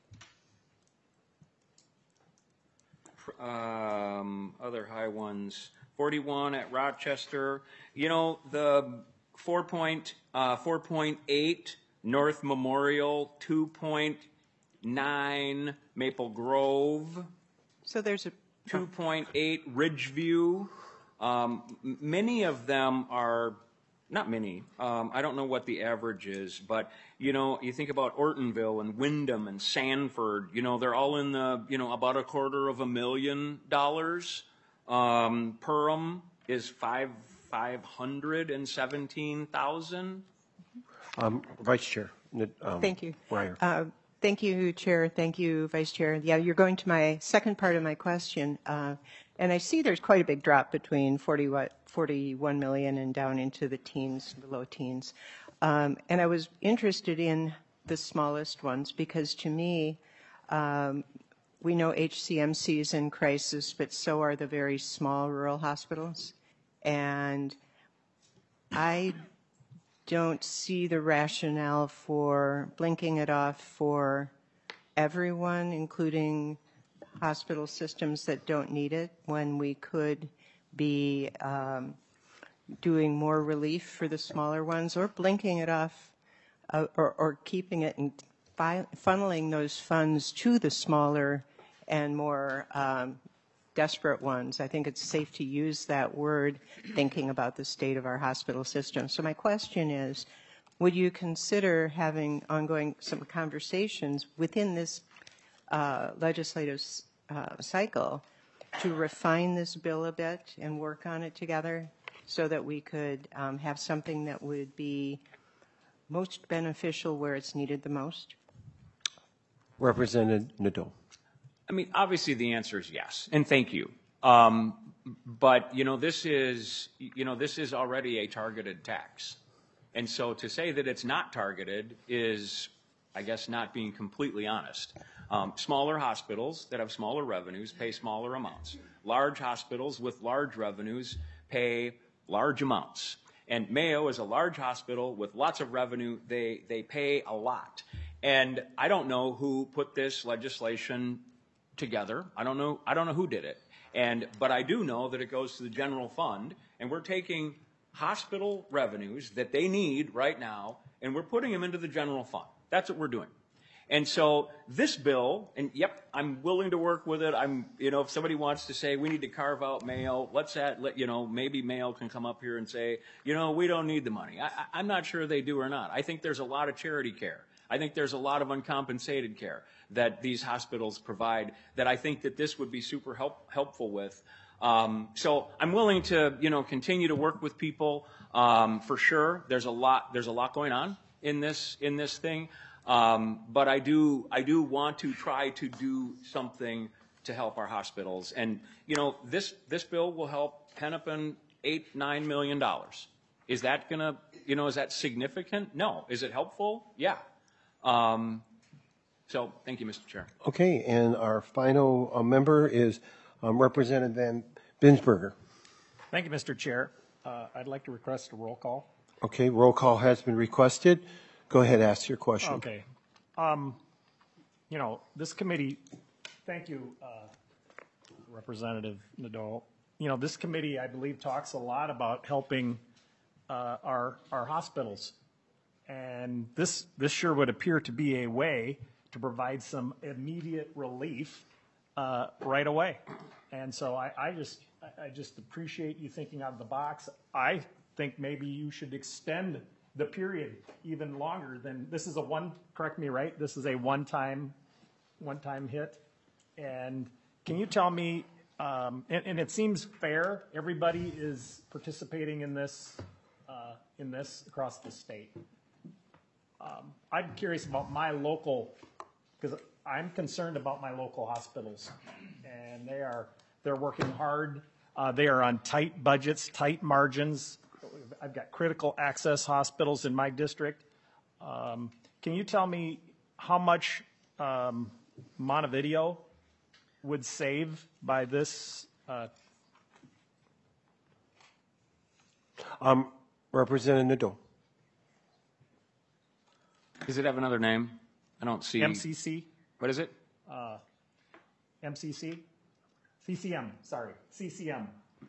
um, other high ones. forty-one at Rochester. You know, the four point eight North Memorial, two point nine Maple Grove. So there's a two point eight Ridgeview. Um, many of them are, not many, um, I don't know what the average is, but, you know, you think about Ortonville and Wyndham and Sanford, you know, they're all in the, you know, about a quarter of a million dollars. Um, Perham is five, five hundred and seventeen thousand. Um, Vice Chair. Um, Thank you. Ryer. Uh, thank you, Chair. Thank you, Vice Chair. Yeah, you're going to my second part of my question. Uh, and I see there's quite a big drop between forty, forty-one million and down into the teens, the low teens. Um, and I was interested in the smallest ones because to me, um, we know H C M C is in crisis, but so are the very small rural hospitals. And I don't see the rationale for blinking it off for everyone, including hospital systems that don't need it, when we could be um, doing more relief for the smaller ones, or blinking it off, uh, or, or keeping it and fi- funneling those funds to the smaller and more um, desperate ones. I think it's safe to use that word thinking about the state of our hospital system. So my question is, would you consider having ongoing some conversations within this uh, legislative uh, cycle to refine this bill a bit and work on it together so that we could um, have something that would be most beneficial where it's needed the most? Representative Nadeau. I mean, obviously the answer is yes, and thank you. Um, but you know, this is you know this is already a targeted tax, and so to say that it's not targeted is, I guess, not being completely honest. Um, smaller hospitals that have smaller revenues pay smaller amounts. Large hospitals with large revenues pay large amounts. And Mayo is a large hospital with lots of revenue. They they pay a lot. And I don't know who put this legislation together. I don't know. I don't know who did it. And but I do know that it goes to the general fund, and we're taking hospital revenues that they need right now, and we're putting them into the general fund. That's what we're doing. And so this bill, and yep, I'm willing to work with it. I'm, you know, if somebody wants to say we need to carve out Mayo, let's add, let, you know, maybe Mayo can come up here and say, you know, we don't need the money. I, I, I'm not sure they do or not. I think there's a lot of charity care. I think there's a lot of uncompensated care that these hospitals provide that I think that this would be super help, helpful with. Um, so I'm willing to, you know, continue to work with people. Um, for sure, there's a lot, there's a lot going on in this, in this thing. Um, but I do, I do want to try to do something to help our hospitals. And, you know, this, this bill will help Hennepin eight, nine million dollars. Is that gonna, you know, is that significant? No. Is it helpful? Yeah. Um, so thank you, Mister Chair. Okay, and our final uh, member is um, Representative Van Binsberger. Thank you, Mister Chair. Uh, I'd like to request a roll call. Okay, roll call has been requested. Go ahead, ask your question. Okay. Um, you know, this committee Thank you, uh, Representative Nadeau. You know, this committee, I believe, talks a lot about helping uh, our our hospitals, and this this sure would appear to be a way to provide some immediate relief uh, right away. And so I, I just I just appreciate you thinking out of the box. I think maybe you should extend the period even longer than this is a one. Correct me, right? This is a one-time one-time hit. And can you tell me? Um, and, and it seems fair. Everybody is participating in this uh, in this across the state. Um, I'm curious about my local, because I'm concerned about my local hospitals, and they are they're working hard. Uh, they are on tight budgets, tight margins. I've got critical access hospitals in my district. Um, can you tell me how much um, Montevideo would save by this? Uh... Um, Representative Nadeau. Does it have another name? I don't see. M C C? What is it? Uh, M C C? C C M, sorry, C C M.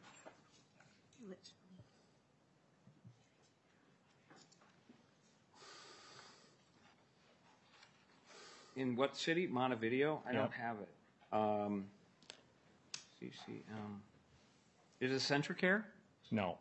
In what city? Montevideo? I Yeah. don't have it. Um, C C M. Is it Centricare? No.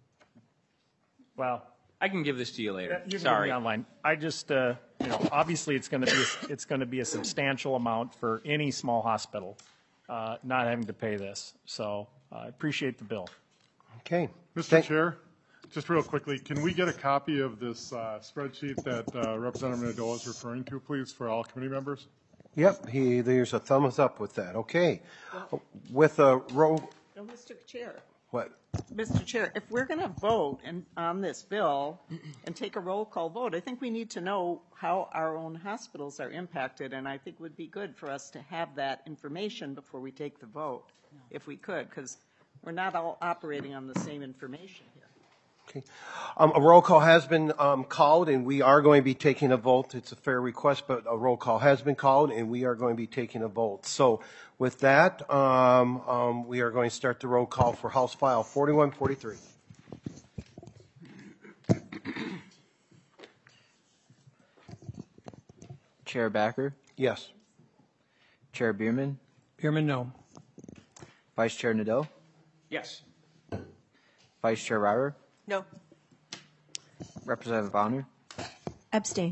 Well, I can give this to you later. you can give Sorry. me online. I just, uh, you know, obviously it's going to be it's going to be a substantial amount for any small hospital, uh, not having to pay this. So uh, I appreciate the bill. Okay. Mister Thank- Chair, just real quickly, can we get a copy of this uh, spreadsheet that uh, Representative Nadeau is referring to, please, for all committee members? Yep, he, there's a thumbs up with that. Okay. With a roll, No, Mister Chair. what? Mister Chair, if we're going to vote and, on this bill and take a roll call vote, I think we need to know how our own hospitals are impacted, and I think it would be good for us to have that information before we take the vote, if we could, because we're not all operating on the same information here. Okay. Um, a roll call has been um, called, and we are going to be taking a vote. It's a fair request, but a roll call has been called, and we are going to be taking a vote. So with that, um, um, we are going to start the roll call for House File forty-one forty-three. Chair Backer, Yes. Chair Bierman, Bierman, no. Vice Chair Nadeau, Yes. Vice Chair Robert, No. Representative Bonner, Abstain.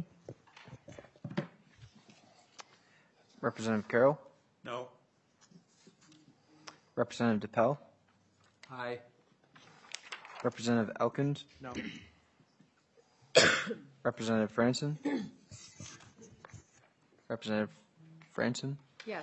Representative Carroll, No. Representative DePel, Aye. Representative Elkins, No. Representative Franson, Representative Franson, Yes.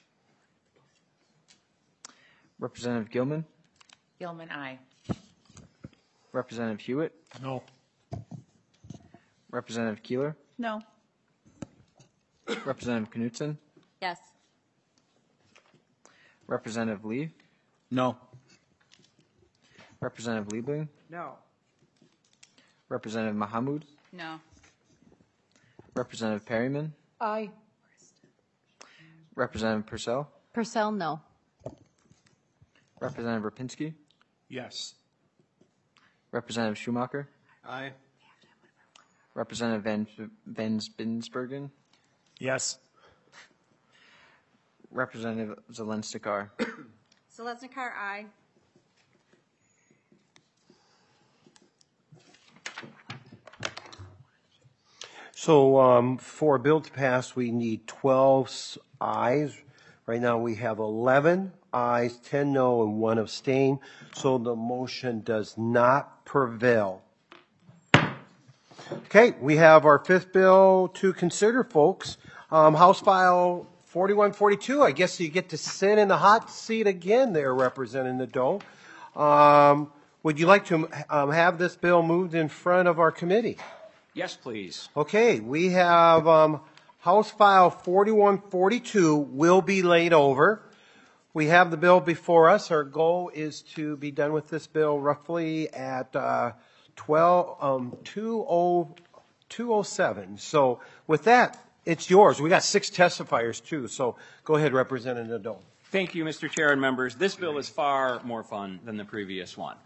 Representative Gilman, Gilman, aye. Representative Hewitt, No. Representative Keeler, No. Representative Knutson, Yes. Representative Lee, No. Representative Liebling, No. Representative Mahmoud, No. Representative Perryman, Aye. Representative Purcell, Purcell, no. Representative Rapinski, Yes. Representative Schumacher, Aye. Representative Van, Van Spinsbergen, Yes. Representative Zelenstikar. Selesnikar, aye. So um, for a bill to pass, we need twelve ayes. Right now, we have eleven ayes, ten no, and one abstain. So the motion does not prevail. Okay, we have our fifth bill to consider, folks. Um, House File forty-one forty-two. I guess you get to sit in the hot seat again there, Representative Nadeau. Um, would you like to um, have this bill moved in front of our committee? Yes, please. Okay, we have um, House File forty-one forty-two will be laid over. We have the bill before us. Our goal is to be done with this bill roughly at uh, twelve, um, two oh seven. So with that, it's yours. We got six testifiers too, so go ahead, Representative Nadeau. Thank you, Mister Chair and members. This bill is far more fun than the previous one.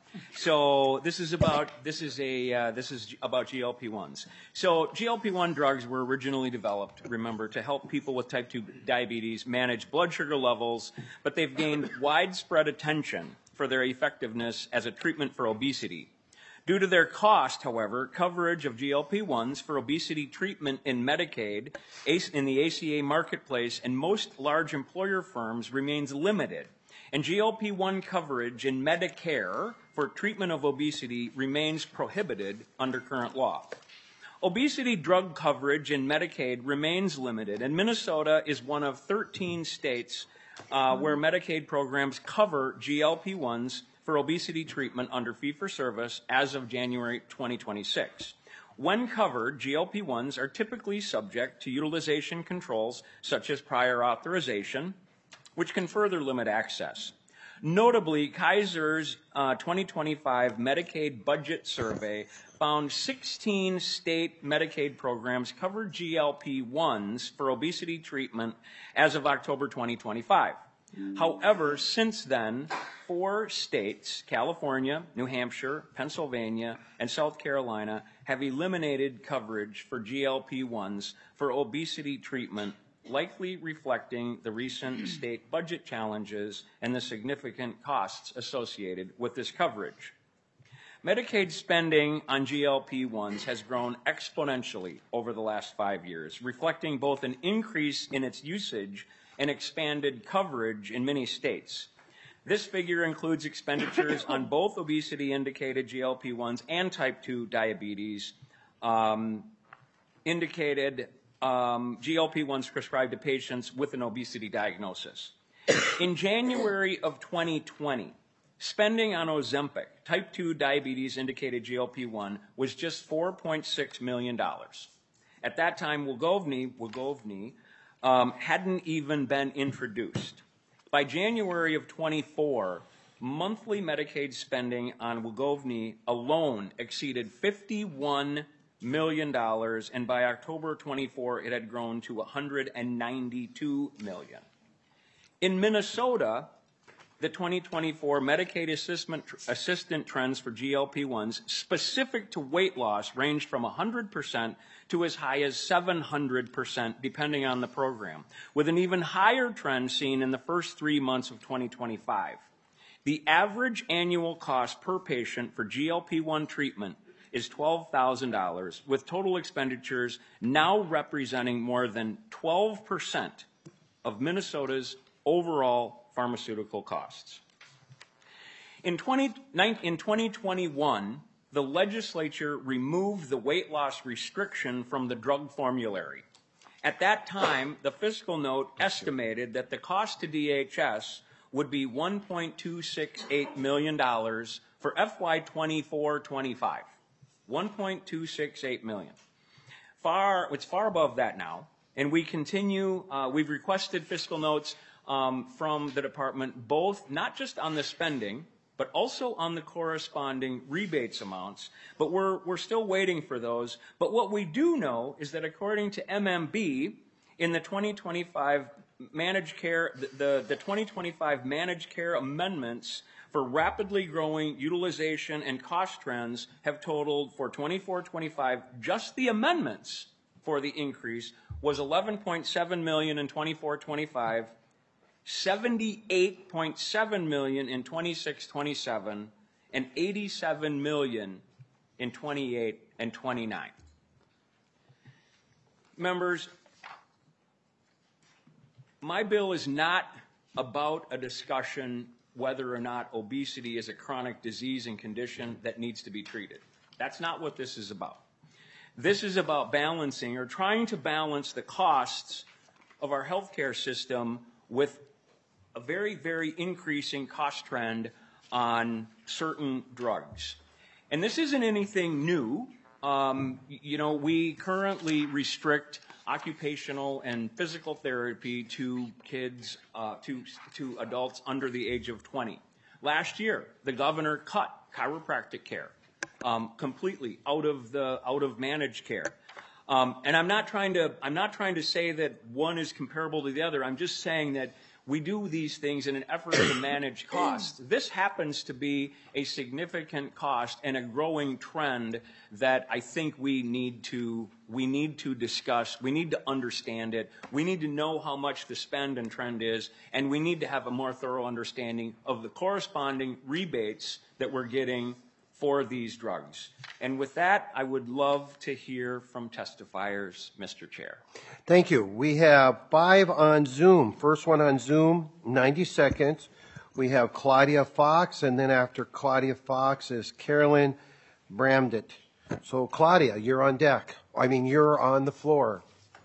So this is about this is a uh, this is about G L P ones. So G L P one drugs were originally developed, remember, to help people with type two diabetes manage blood sugar levels, but they've gained widespread attention for their effectiveness as a treatment for obesity. Due to their cost, however, coverage of G L P ones for obesity treatment in Medicaid, in the A C A marketplace, and most large employer firms remains limited. And G L P one coverage in Medicare for treatment of obesity remains prohibited under current law. Obesity drug coverage in Medicaid remains limited, and Minnesota is one of thirteen states uh, where Medicaid programs cover G L P ones for obesity treatment under fee-for-service as of January twenty twenty-six. When covered, G L P ones are typically subject to utilization controls such as prior authorization, which can further limit access. Notably, Kaiser's uh, twenty twenty-five Medicaid budget survey found sixteen state Medicaid programs covered G L P ones for obesity treatment as of October twenty twenty-five. However, since then, four states, California, New Hampshire, Pennsylvania, and South Carolina, have eliminated coverage for G L P ones for obesity treatment, likely reflecting the recent state budget challenges and the significant costs associated with this coverage. Medicaid spending on G L P ones has grown exponentially over the last five years, reflecting both an increase in its usage and expanded coverage in many states. This figure includes expenditures on both obesity-indicated G L P ones and type two diabetes um, indicated um, G L P ones prescribed to patients with an obesity diagnosis. In January of twenty twenty, spending on Ozempic, type two diabetes-indicated G L P one, was just four point six million dollars. At that time, Wegovy, Wegovy um, hadn't even been introduced. By January of twenty-four, monthly Medicaid spending on Wegovy alone exceeded fifty-one million dollars, and by October twenty-four, it had grown to one hundred ninety-two million dollars. In Minnesota, the twenty twenty-four Medicaid assistant, assistant trends for G L P ones specific to weight loss ranged from one hundred percent to as high as seven hundred percent, depending on the program, with an even higher trend seen in the first three months of twenty twenty-five. The average annual cost per patient for G L P one treatment is twelve thousand dollars, with total expenditures now representing more than twelve percent of Minnesota's overall pharmaceutical costs. In, twenty, in twenty twenty-one, the legislature removed the weight loss restriction from the drug formulary. At that time, the fiscal note estimated that the cost to D H S would be one point two six eight million dollars for F Y twenty-four twenty-five. one point two six eight million dollars. Far, it's far above that now, and we continue, uh, we've requested fiscal notes um, from the department, both not just on the spending, but also on the corresponding rebates amounts, but we're, we're still waiting for those. But what we do know is that according to M M B, in the twenty twenty-five managed care, the, the, the twenty twenty-five managed care amendments for rapidly growing utilization and cost trends have totaled for twenty-four twenty-five, just the amendments for the increase was eleven point seven million dollars in twenty-four twenty-five, seventy-eight point seven million dollars in twenty-six twenty-seven, and eighty-seven million dollars in twenty-eight and twenty-nine. Members, my bill is not about a discussion whether or not obesity is a chronic disease and condition that needs to be treated. That's not what this is about. This is about balancing or trying to balance the costs of our healthcare system with a very, very increasing cost trend on certain drugs. And this isn't anything new. Um, you know, we currently restrict occupational and physical therapy to kids, uh, to, to adults under the age of twenty. Last year, the governor cut chiropractic care um, completely out of the out of managed care. Um, and I'm not trying to, I'm not trying to say that one is comparable to the other. I'm just saying that we do these things in an effort to manage costs. This happens to be a significant cost and a growing trend that I think we need to, we need to discuss. We need to understand it. We need to know how much the spend and trend is, and we need to have a more thorough understanding of the corresponding rebates that we're getting for these drugs. And with that, I would love to hear from testifiers, Mister Chair. Thank you. We have five on Zoom. First one on Zoom, ninety seconds. We have Claudia Fox, and then after Claudia Fox is Carolyn Bramdett. So Claudia, you're on deck. I mean, you're on the floor.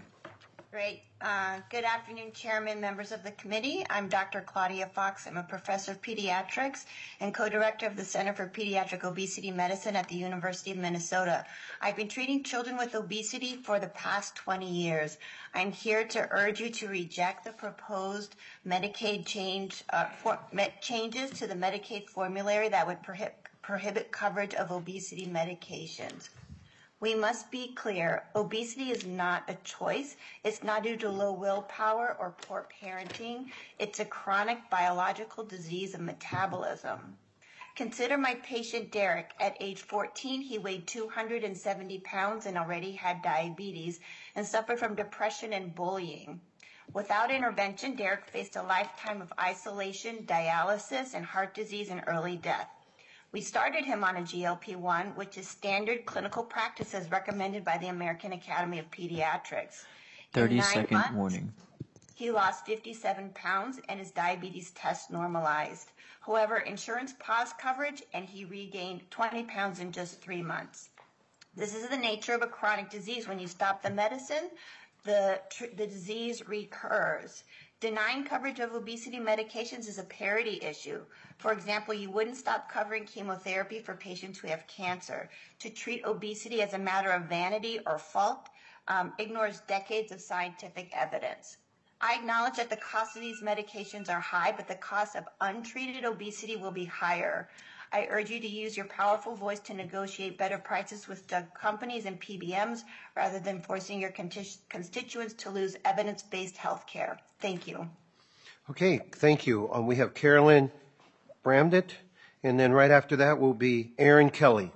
Great. Uh, good afternoon, Chairman, members of the committee. I'm Doctor Claudia Fox. I'm a professor of pediatrics and co-director of the Center for Pediatric Obesity Medicine at the University of Minnesota. I've been treating children with obesity for the past twenty years. I'm here to urge you to reject the proposed Medicaid change, uh, for, me, changes to the Medicaid formulary that would prohibit, prohibit coverage of obesity medications. We must be clear, obesity is not a choice. It's not due to low willpower or poor parenting. It's a chronic biological disease of metabolism. Consider my patient Derek. At age fourteen, he weighed two hundred seventy pounds and already had diabetes and suffered from depression and bullying. Without intervention, Derek faced a lifetime of isolation, dialysis, and heart disease and early death. We started him on a G L P one, which is standard clinical practice as recommended by the American Academy of Pediatrics. thirty second warning. He lost fifty-seven pounds and his diabetes test normalized. However, insurance paused coverage and he regained twenty pounds in just three months. This is the nature of a chronic disease. When you stop the medicine, the, the disease recurs. Denying coverage of obesity medications is a parity issue. For example, you wouldn't stop covering chemotherapy for patients who have cancer. To treat obesity as a matter of vanity or fault um, ignores decades of scientific evidence. I acknowledge that the cost of these medications are high, but the cost of untreated obesity will be higher. I urge you to use your powerful voice to negotiate better prices with drug companies and P B Ms rather than forcing your constituents to lose evidence-based health care. Thank you. Okay, thank you. Um, we have Carolyn Bramdett, and then right after that will be Aaron Kelly.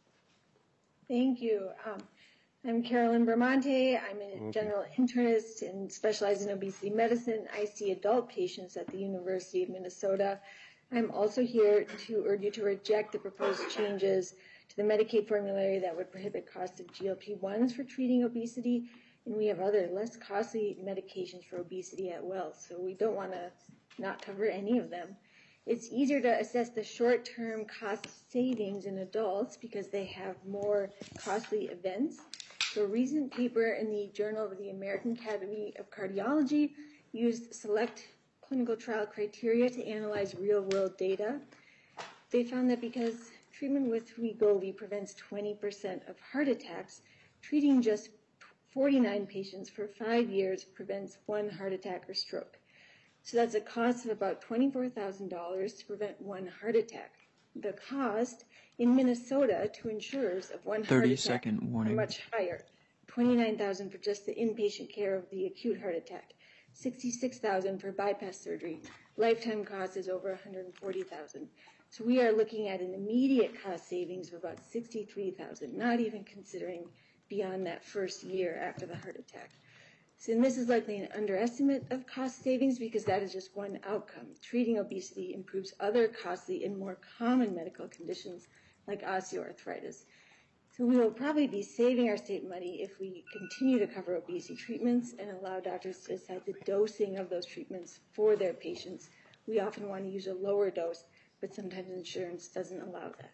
Thank you. Um, I'm Carolyn Bramante. I'm a Okay. general internist and specialize in obesity medicine. I see adult patients at the University of Minnesota. I'm also here to urge you to reject the proposed changes to the Medicaid formulary that would prohibit cost of G L P ones for treating obesity, and we have other less costly medications for obesity as well, so we don't want to not cover any of them. It's easier to assess the short-term cost savings in adults because they have more costly events. So a recent paper in the Journal of the American Academy of Cardiology used select clinical trial criteria to analyze real-world data. They found that because treatment with Wegovy prevents twenty percent of heart attacks, treating just forty-nine patients for five years prevents one heart attack or stroke. So that's a cost of about twenty-four thousand dollars to prevent one heart attack. The cost in Minnesota to insurers of one heart thirty attack second warning. are much higher, twenty-nine thousand dollars for just the inpatient care of the acute heart attack, sixty-six thousand dollars for bypass surgery. Lifetime cost is over one hundred forty thousand dollars. So we are looking at an immediate cost savings of about sixty-three thousand dollars, not even considering beyond that first year after the heart attack. So, and this is likely an underestimate of cost savings because that is just one outcome. Treating obesity improves other costly and more common medical conditions like osteoarthritis. So we will probably be saving our state money if we continue to cover obesity treatments and allow doctors to decide the dosing of those treatments for their patients. We often want to use a lower dose, but sometimes insurance doesn't allow that.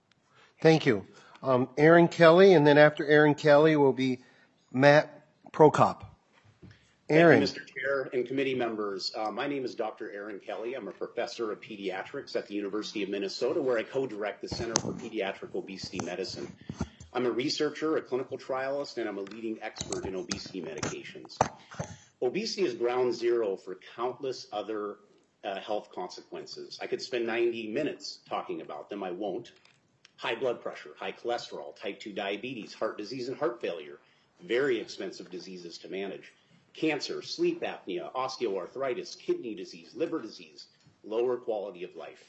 Thank you. Um, Aaron Kelly, and then after Aaron Kelly will be Matt Prokop. Aaron. Thank you, Mister Chair and committee members. Uh, my name is Doctor Aaron Kelly. I'm a professor of pediatrics at the University of Minnesota, where I co-direct the Center for Pediatric Obesity Medicine. I'm a researcher, a clinical trialist, and I'm a leading expert in obesity medications. Obesity is ground zero for countless other uh, health consequences. I could spend ninety minutes talking about them. I won't. High blood pressure, high cholesterol, type two diabetes, heart disease, and heart failure. very expensive diseases to manage. Cancer, sleep apnea, osteoarthritis, kidney disease, liver disease, lower quality of life.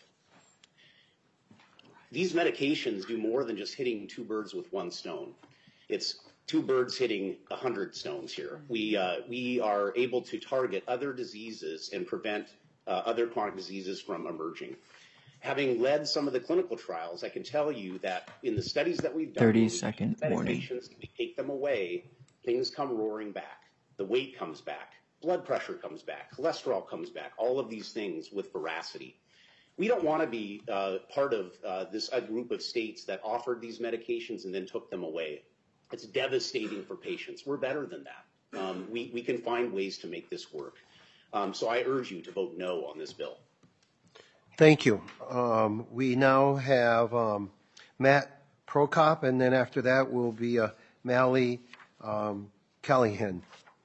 These medications do more than just hitting two birds with one stone. It's two birds hitting a hundred stones here. We, uh, we are able to target other diseases and prevent uh, other chronic diseases from emerging. Having led some of the clinical trials, I can tell you that in the studies that we've done, thirty second warning. medications, we take them away, things come roaring back. The weight comes back, blood pressure comes back, cholesterol comes back, all of these things with veracity. We don't want to be uh, part of uh, this a group of states that offered these medications and then took them away. It's devastating for patients. We're better than that. Um, we, we can find ways to make this work. Um, so I urge you to vote no on this bill. Thank you. Um, we now have um, Matt Prokop, and then after that will be uh, Mally um, Callahan.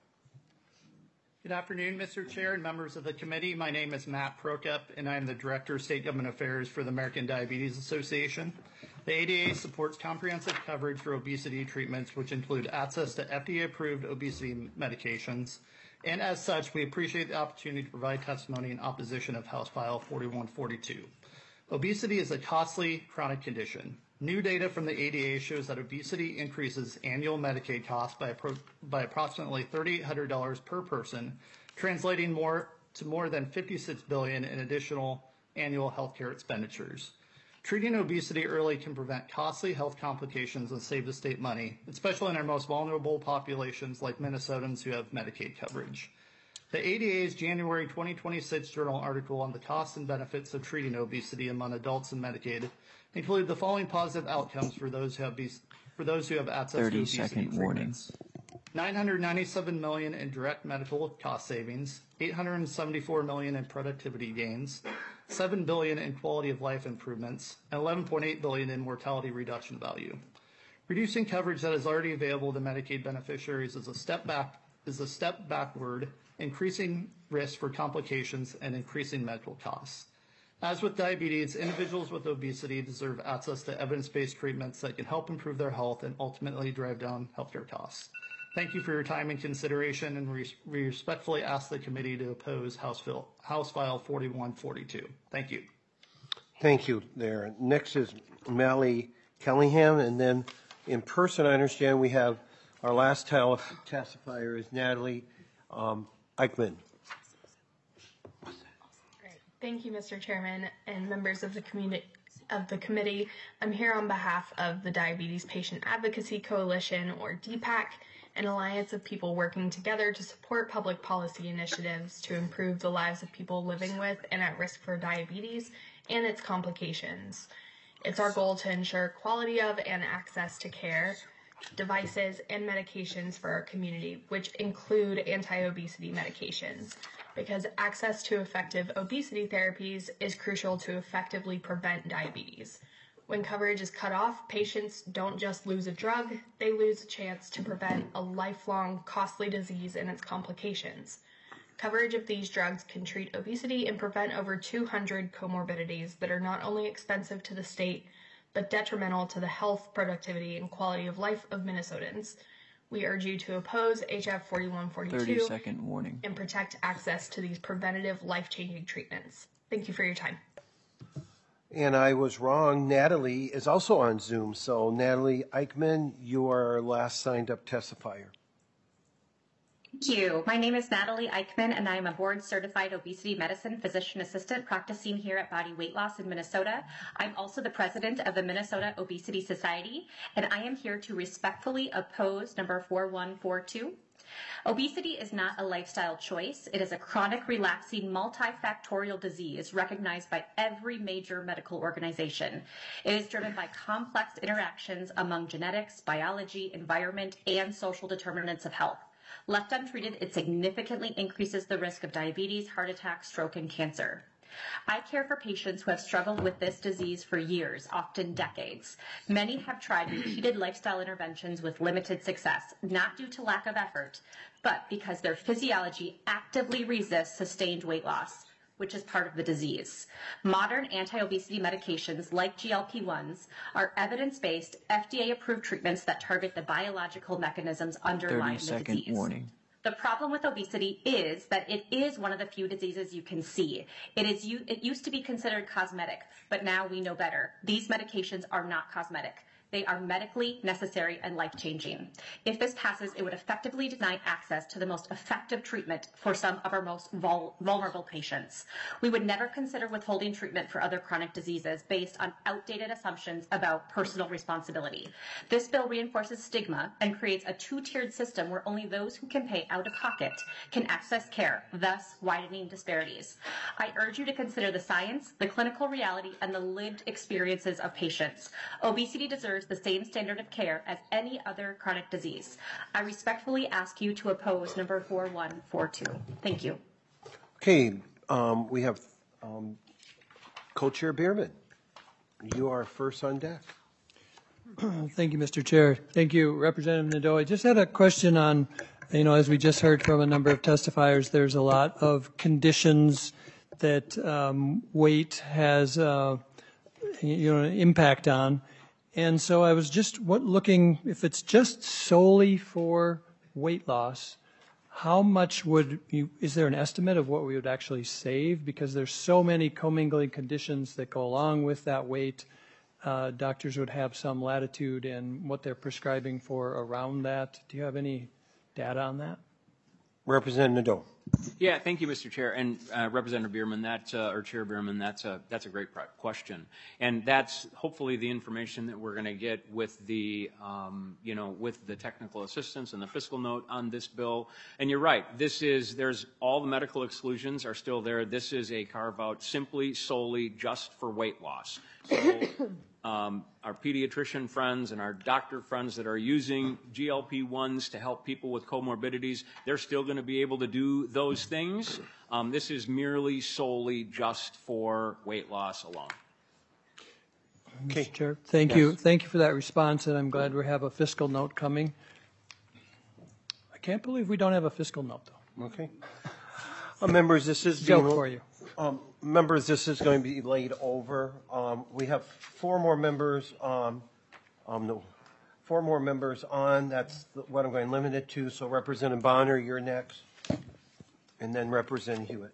Good afternoon, Mister Chair and members of the committee. My name is Matt Prokop, and I am the Director of State Government Affairs for the American Diabetes Association. The A D A supports comprehensive coverage for obesity treatments, which include access to F D A-approved obesity medications. And as such, we appreciate the opportunity to provide testimony in opposition of House File forty-one forty-two. Obesity is a costly chronic condition. New data from the A D A shows that obesity increases annual Medicaid costs by, appro- by approximately three thousand eight hundred dollars per person, translating more to more than fifty-six billion dollars in additional annual healthcare expenditures. Treating obesity early can prevent costly health complications and save the state money, especially in our most vulnerable populations like Minnesotans who have Medicaid coverage. The A D A's January twenty twenty-six journal article on the costs and benefits of treating obesity among adults in Medicaid include the following positive outcomes for those who have, be, for those who have access to obesity thirty second warning. nine hundred ninety-seven million dollars in direct medical cost savings, eight hundred seventy-four million dollars in productivity gains, seven billion dollars in quality of life improvements, and eleven point eight billion dollars in mortality reduction value. Reducing coverage that is already available to Medicaid beneficiaries is a step back is a step backward, increasing risk for complications and increasing medical costs. As with diabetes, individuals with obesity deserve access to evidence-based treatments that can help improve their health and ultimately drive down healthcare costs. Thank you for your time and consideration, and we respectfully ask the committee to oppose House, Bill, House File forty-one forty-two. Thank you. Thank you there. Next is Mally Callahan, and then in person, I understand we have our last testifier is Natalie um, Eichmann. Thank you, Mister Chairman and members of the community of the committee. I'm here on behalf of the Diabetes Patient Advocacy Coalition, or D PAC, an alliance of people working together to support public policy initiatives to improve the lives of people living with and at risk for diabetes and its complications. It's our goal to ensure quality of and access to care, devices, and medications for our community, which include anti-obesity medications, because access to effective obesity therapies is crucial to effectively prevent diabetes. When coverage is cut off, patients don't just lose a drug, they lose a chance to prevent a lifelong, costly disease and its complications. Coverage of these drugs can treat obesity and prevent over two hundred comorbidities that are not only expensive to the state, but detrimental to the health, productivity, and quality of life of Minnesotans. We urge you to oppose H F forty-one forty-two thirty second warning. and protect access to these preventative, life-changing treatments. Thank you for your time. And I was wrong. Natalie is also on Zoom. So, Natalie Eichmann, you are our last signed up testifier. Thank you. My name is Natalie Eichmann, and I am a board-certified obesity medicine physician assistant practicing here at Body Weight Loss in Minnesota. I'm also the president of the Minnesota Obesity Society, and I am here to respectfully oppose number four one four two. Obesity is not a lifestyle choice. It is a chronic, relapsing, multifactorial disease recognized by every major medical organization. It is driven by complex interactions among genetics, biology, environment, and social determinants of health. Left untreated, it significantly increases the risk of diabetes, heart attack, stroke, and cancer. I care for patients who have struggled with this disease for years, often decades. Many have tried repeated lifestyle interventions with limited success, not due to lack of effort, but because their physiology actively resists sustained weight loss. which is part of the disease. Modern anti-obesity medications like G L P ones are evidence-based, F D A-approved treatments that target the biological mechanisms underlying the thirty-second disease. warning. The problem with obesity is that it is one of the few diseases you can see. It is it used to be considered cosmetic, but now we know better. These medications are not cosmetic. They are medically necessary and life-changing. If this passes, it would effectively deny access to the most effective treatment for some of our most vul- vulnerable patients. We would never consider withholding treatment for other chronic diseases based on outdated assumptions about personal responsibility. This bill reinforces stigma and creates a two-tiered system where only those who can pay out of pocket can access care, thus widening disparities. I urge you to consider the science, the clinical reality, and the lived experiences of patients. Obesity deserves the same standard of care as any other chronic disease. I respectfully ask you to oppose number four one four two. Thank you. Okay, um, we have um, Co-Chair Bierman. You are first on deck. Thank you, Mister Chair. Thank you, Representative Nadeau. I just had a question on, you know, as we just heard from a number of testifiers, there's a lot of conditions that um, weight has, uh, you know, an impact on. And so I was just what, looking, if it's just solely for weight loss, how much would you, is there an estimate of what we would actually save? Because there's so many commingling conditions that go along with that weight. Uh, doctors would have some latitude in what they're prescribing for around that. Do you have any data on that? Representative Nadeau. Yeah, thank you, Mister Chair. And uh, Representative Bierman, that, uh, or Chair Bierman, that's a, that's a great question. And that's hopefully the information that we're going to get with the, um, you know, with the technical assistance and the fiscal note on this bill. And you're right, this is, there's, all the medical exclusions are still there. This is a carve-out simply, solely, just for weight loss. So, Um, our pediatrician friends and our doctor friends that are using G L P ones to help people with comorbidities, they're still going to be able to do those things. Um, this is merely solely just for weight loss alone. Okay. Mister Chair, thank Yes. you. Thank you for that response, and I'm glad we have a fiscal note coming. I can't believe we don't have a fiscal note, though. Okay. Uh, members, this is Joke being, for you. Um, members, this is going to be laid over. Um, we have four more members. Um, um, no, four more members on. That's the, what I'm going to limit it to. So, Representative Bonner, you're next, and then Representative Hewitt.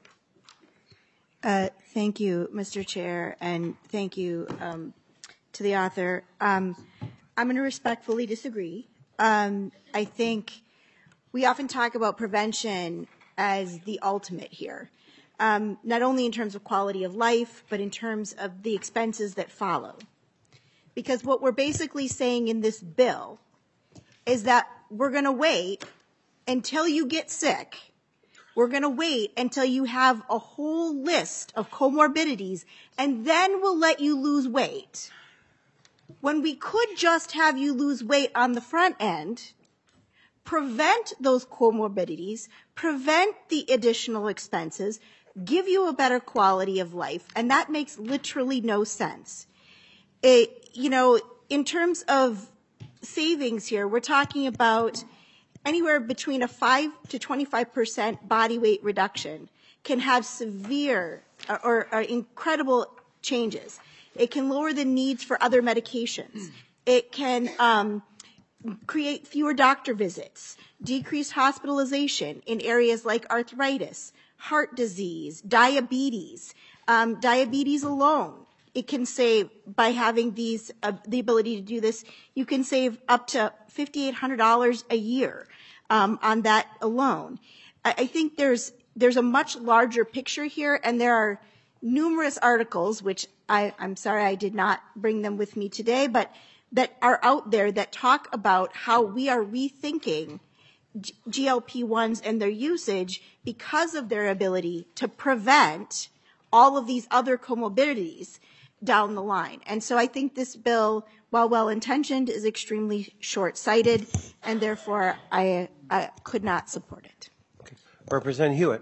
Uh, thank you, Mister Chair, and thank you um, to the author. Um, I'm going to respectfully disagree. Um, I think we often talk about prevention as the ultimate here. Um, not only in terms of quality of life, but in terms of the expenses that follow. Because what we're basically saying in this bill is that we're going to wait until you get sick. We're going to wait until you have a whole list of comorbidities, and then we'll let you lose weight. When we could just have you lose weight on the front end, prevent those comorbidities, prevent the additional expenses, give you a better quality of life, and that makes literally no sense. It, you know, in terms of savings here, we're talking about anywhere between a five to twenty-five percent body weight reduction can have severe or, or, or incredible changes. It can lower the needs for other medications. It can um, create fewer doctor visits, decrease hospitalization in areas like arthritis, heart disease, diabetes, um, diabetes alone. It can save, by having these, uh, the ability to do this, you can save up to five thousand eight hundred dollars a year um, on that alone. I, I think there's, there's a much larger picture here, and there are numerous articles, which I, I'm sorry I did not bring them with me today, but that are out there that talk about how we are rethinking G L P ones and their usage because of their ability to prevent all of these other comorbidities down the line. And so I think this bill, while well-intentioned, is extremely short-sighted, and therefore I, I could not support it. Okay. Representative Hewitt.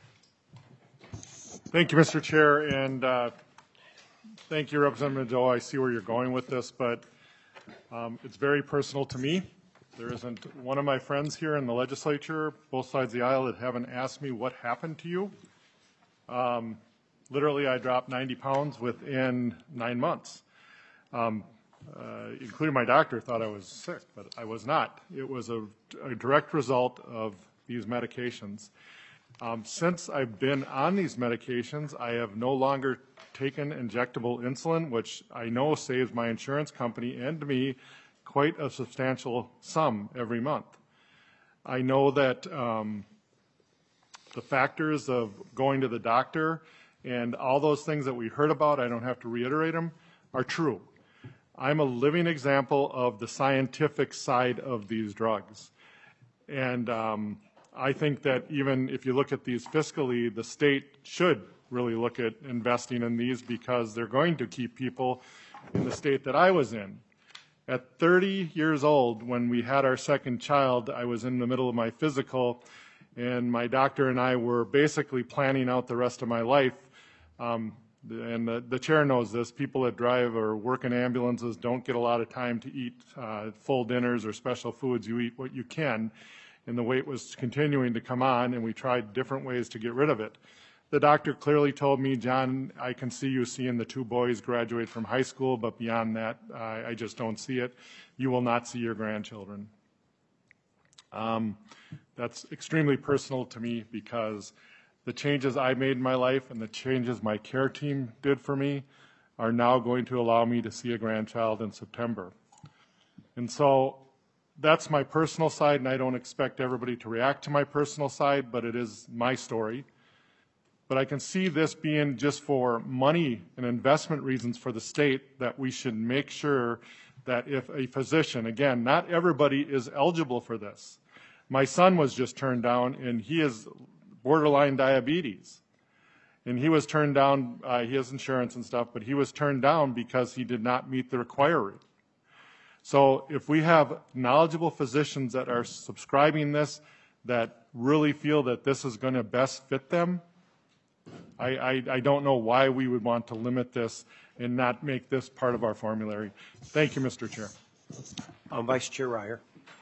Thank you, Mister Chair, and uh, thank you, Representative Nadeau. I see where you're going with this, but um, it's very personal to me. There isn't one of my friends here in the legislature, both sides of the aisle, that haven't asked me what happened to you. Um, literally, I dropped ninety pounds within nine months. Um, uh, including my doctor thought I was sick, but I was not. It was a, a direct result of these medications. Um, since I've been on these medications, I have no longer taken injectable insulin, which I know saves my insurance company and me quite a substantial sum every month. I know that um, the factors of going to the doctor and all those things that we heard about, I don't have to reiterate them, are true. I'm a living example of the scientific side of these drugs. And um, I think that even if you look at these fiscally, the state should really look at investing in these because they're going to keep people in the state that I was in. At thirty years old, when we had our second child, I was in the middle of my physical, and my doctor and I were basically planning out the rest of my life. Um, and the, the chair knows this, people that drive or work in ambulances don't get a lot of time to eat uh, full dinners or special foods. You eat what you can, and the weight was continuing to come on, and we tried different ways to get rid of it. The doctor clearly told me, John, I can see you seeing the two boys graduate from high school, but beyond that, uh, I just don't see it. You will not see your grandchildren. Um, that's extremely personal to me because the changes I made in my life and the changes my care team did for me are now going to allow me to see a grandchild in September. And so that's my personal side, and I don't expect everybody to react to my personal side, but it is my story. But I can see this being just for money and investment reasons for the state, that we should make sure that if a physician, again, not everybody is eligible for this. My son was just turned down, and he has borderline diabetes. And he was turned down, uh, he has insurance and stuff, but he was turned down because he did not meet the requirement. So if we have knowledgeable physicians that are subscribing this, that really feel that this is going to best fit them, I, I, I don't know why we would want to limit this and not make this part of our formulary. Thank you, Mister Chair. Um, Vice Chair Reier.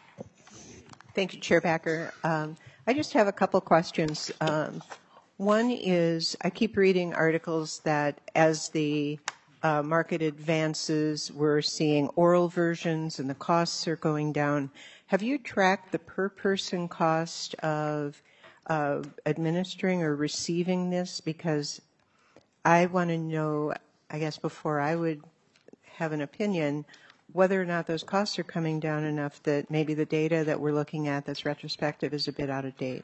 Thank you, Chair Backer. Um, I just have a couple questions. Um, one is, I keep reading articles that as the uh, market advances, we're seeing oral versions and the costs are going down. Have you tracked the per-person cost of uh, administering or receiving this? Because I want to know, I guess before I would have an opinion, whether or not those costs are coming down enough that maybe the data that we're looking at that's retrospective is a bit out of date.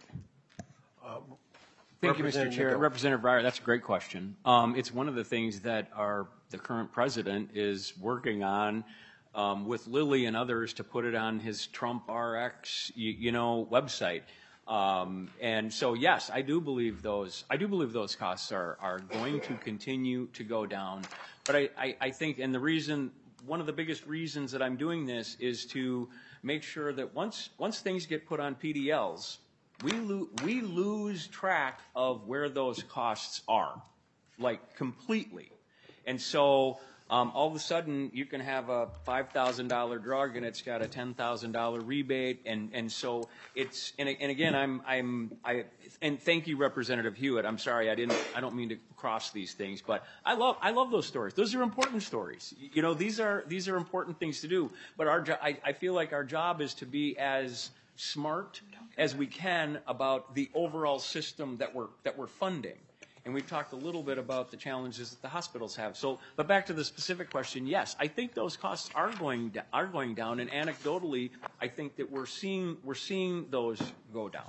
Thank you, Mister Chair. Representative Breyer, that's a great question. Um, it's one of the things that our the current president is working on um, with Lilly and others to put it on his Trump R X, you, you know, website. Um, and so, yes, I do believe those. I do believe those costs are are going to continue to go down. But I, I, I think, and the reason. One of the biggest reasons that I'm doing this is to make sure that once once things get put on P D Ls, we lo- we lose track of where those costs are, like completely. And so um, all of a sudden you can have a five thousand dollar drug and it's got a ten thousand dollar rebate, and and so it's and, and again I'm I'm I and thank you, Representative Hewitt. I'm sorry I didn't I don't mean to cross these things, but I love I love those stories. Those are important stories. You know, these are these are important things to do. But our jo- I, I feel like our job is to be as smart as we can about the overall system that we're that we're funding. And we've talked a little bit about the challenges that the hospitals have. So, but back to the specific question, yes, I think those costs are going da- are going down, and anecdotally, I think that we're seeing we're seeing those go down.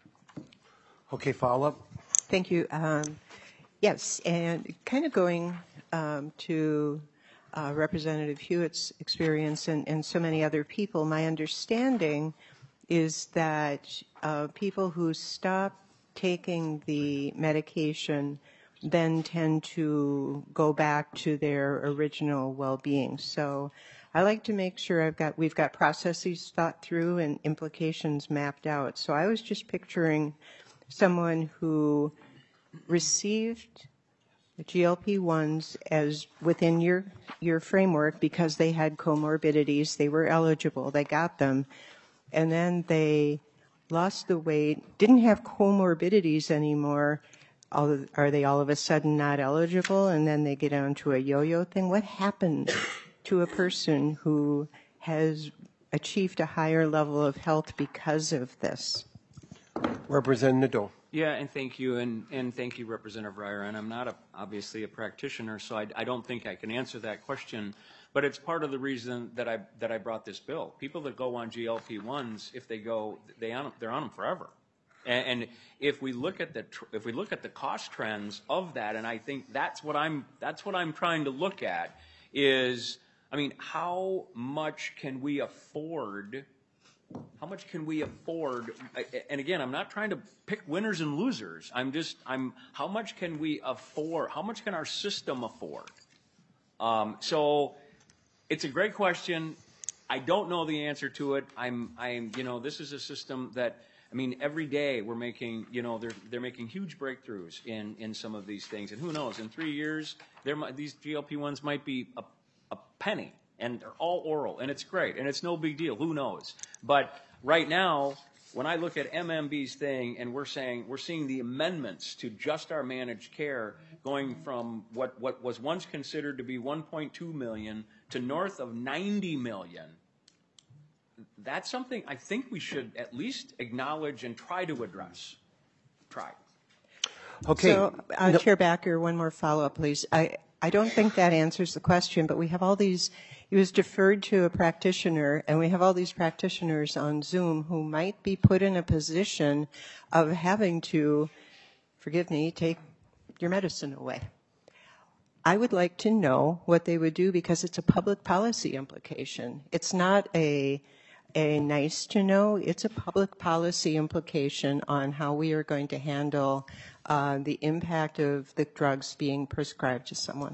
Okay, follow up. Thank you. Um, yes, and kind of going um, to uh, Representative Hewitt's experience and, and so many other people, my understanding is that uh, people who stop taking the medication then tend to go back to their original well-being. So I like to make sure I've got we've got processes thought through and implications mapped out. So I was just picturing someone who received G L P ones as within your your framework because they had comorbidities, they were eligible, they got them, and then they lost the weight, didn't have comorbidities anymore, all of, are they all of a sudden not eligible and then they get onto a yo-yo thing? What happens to a person who has achieved a higher level of health because of this? Representative Nadeau. Yeah, and thank you, and, and thank you, Representative Reier. And I'm not a, obviously a practitioner, so I, I don't think I can answer that question. But it's part of the reason that I that I brought this bill. People that go on G L P ones, if they go, they on they're on them forever. And, and if we look at the tr if we look at the cost trends of that, and I think that's what I'm that's what I'm trying to look at is, I mean, how much can we afford? How much can we afford? And again, I'm not trying to pick winners and losers. I'm just, I'm, how much can we afford? How much can our system afford? Um, so it's a great question. I don't know the answer to it. I'm, I'm, you know, this is a system that, I mean, every day we're making, you know, they're, they're making huge breakthroughs in, in some of these things. And who knows, in three years, there might, these G L P ones might be a, a penny. And they're all oral, and it's great, and it's no big deal. Who knows? But right now, when I look at M M B's thing, and we're saying we're seeing the amendments to just our managed care going from what what was once considered to be one point two million to north of ninety million. That's something I think we should at least acknowledge and try to address. Try. Okay. So, uh, no. Chair Backer, one more follow-up, please. I I don't think that answers the question, but we have all these. It was deferred to a practitioner, and we have all these practitioners on Zoom who might be put in a position of having to, forgive me, take your medicine away. I would like to know what they would do because it's a public policy implication. It's not a, a nice to know, it's a public policy implication on how we are going to handle uh, the impact of the drugs being prescribed to someone.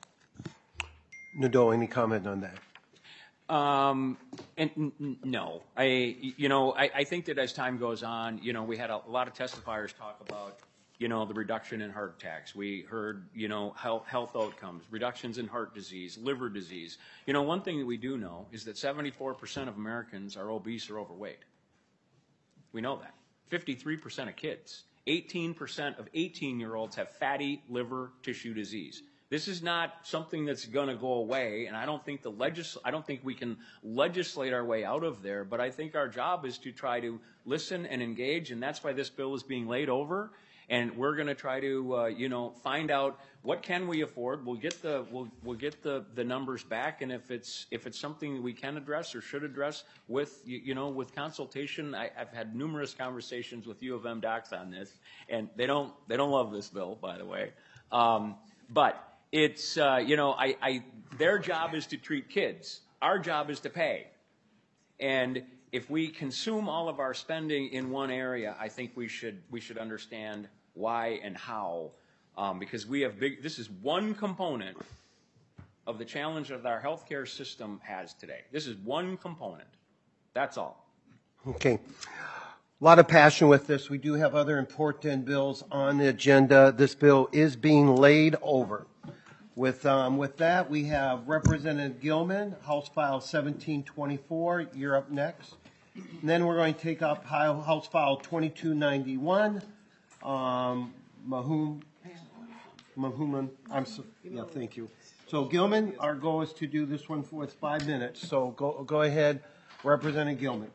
Nadeau, any comment on that? Um, and n n no, I, you know, I, I think that as time goes on, you know, we had a, a lot of testifiers talk about, you know, the reduction in heart attacks. We heard, you know, health, health outcomes, reductions in heart disease, liver disease. You know, one thing that we do know is that seventy-four percent of Americans are obese or overweight. We know that. fifty-three percent of kids, eighteen percent of eighteen-year-olds have fatty liver tissue disease. This is not something that's going to go away, and I don't think the legis I don't think we can legislate our way out of there, but I think our job is to try to listen and engage, and that's why this bill is being laid over, and we're going to try to, uh, you know, find out what can we afford. We'll get the we'll we'll get the the numbers back, and if it's if it's something that we can address or should address with you, you know with consultation. I, I've had numerous conversations with U of M docs on this, and they don't they don't love this bill, by the way, um, but. It's, uh, you know, I, I, their job is to treat kids. Our job is to pay. And if we consume all of our spending in one area, I think we should, we should understand why and how. Um, because we have big, this is one component of the challenge that our healthcare system has today. This is one component. That's all. Okay. A lot of passion with this. We do have other important bills on the agenda. This bill is being laid over. With um, with that, we have Representative Gilman, House File seventeen twenty-four. You're up next. And then we're going to take up House File twenty-two ninety-one. Um, Mahum, Mahuman, I'm so, yeah, thank you. So Gilman, our goal is to do this one for five minutes. So go go ahead, Representative Gilman.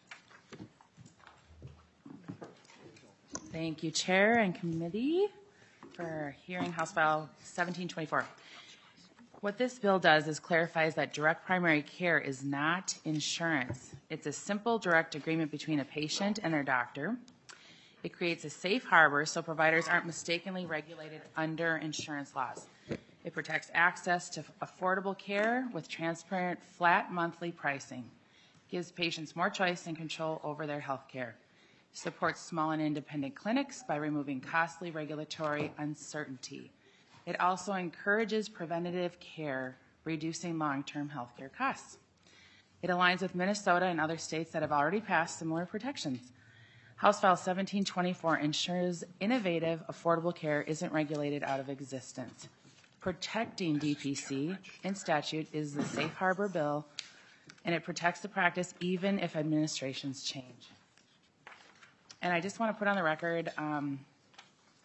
Thank you, Chair and Committee, for hearing House File seventeen twenty-four. What this bill does is clarifies that direct primary care is not insurance. It's a simple direct agreement between a patient and their doctor. It creates a safe harbor so providers aren't mistakenly regulated under insurance laws. It protects access to affordable care with transparent, flat monthly pricing. Gives patients more choice and control over their health care. Supports small and independent clinics by removing costly regulatory uncertainty. It also encourages preventative care, reducing long-term health care costs. It aligns with Minnesota and other states that have already passed similar protections. House File seventeen twenty-four ensures innovative, affordable care isn't regulated out of existence. Protecting D P C in statute is the safe harbor bill, and it protects the practice even if administrations change. And I just want to put on the record, um,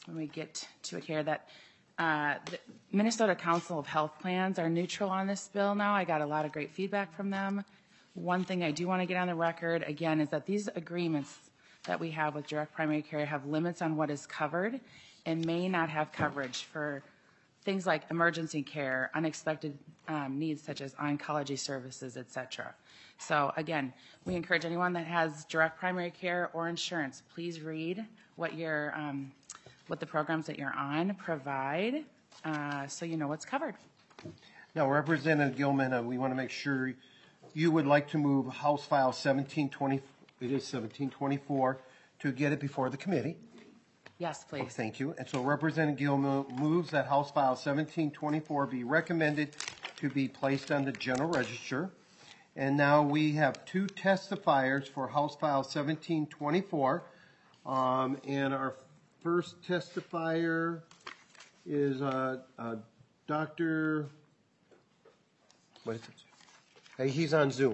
when we get to it here, that uh, the Minnesota Council of Health Plans are neutral on this bill now. I got a lot of great feedback from them. One thing I do want to get on the record, again, is that these agreements that we have with direct primary care have limits on what is covered and may not have coverage for things like emergency care, unexpected um, needs such as oncology services, et cetera. So again, we encourage anyone that has direct primary care or insurance, please read what your um, what the programs that you're on provide, uh, so you know what's covered. Now, Representative Gilman, uh, we want to make sure you would like to move House File seventeen twenty, it is seventeen twenty-four, to get it before the committee. Yes, please. Oh, thank you. And so Representative Gilman moves that House File seventeen twenty-four be recommended to be placed on the general register. And now we have two testifiers for House File seventeen twenty-four. Um, and our first testifier is uh, uh, Doctor What is it? Hey, he's on Zoom.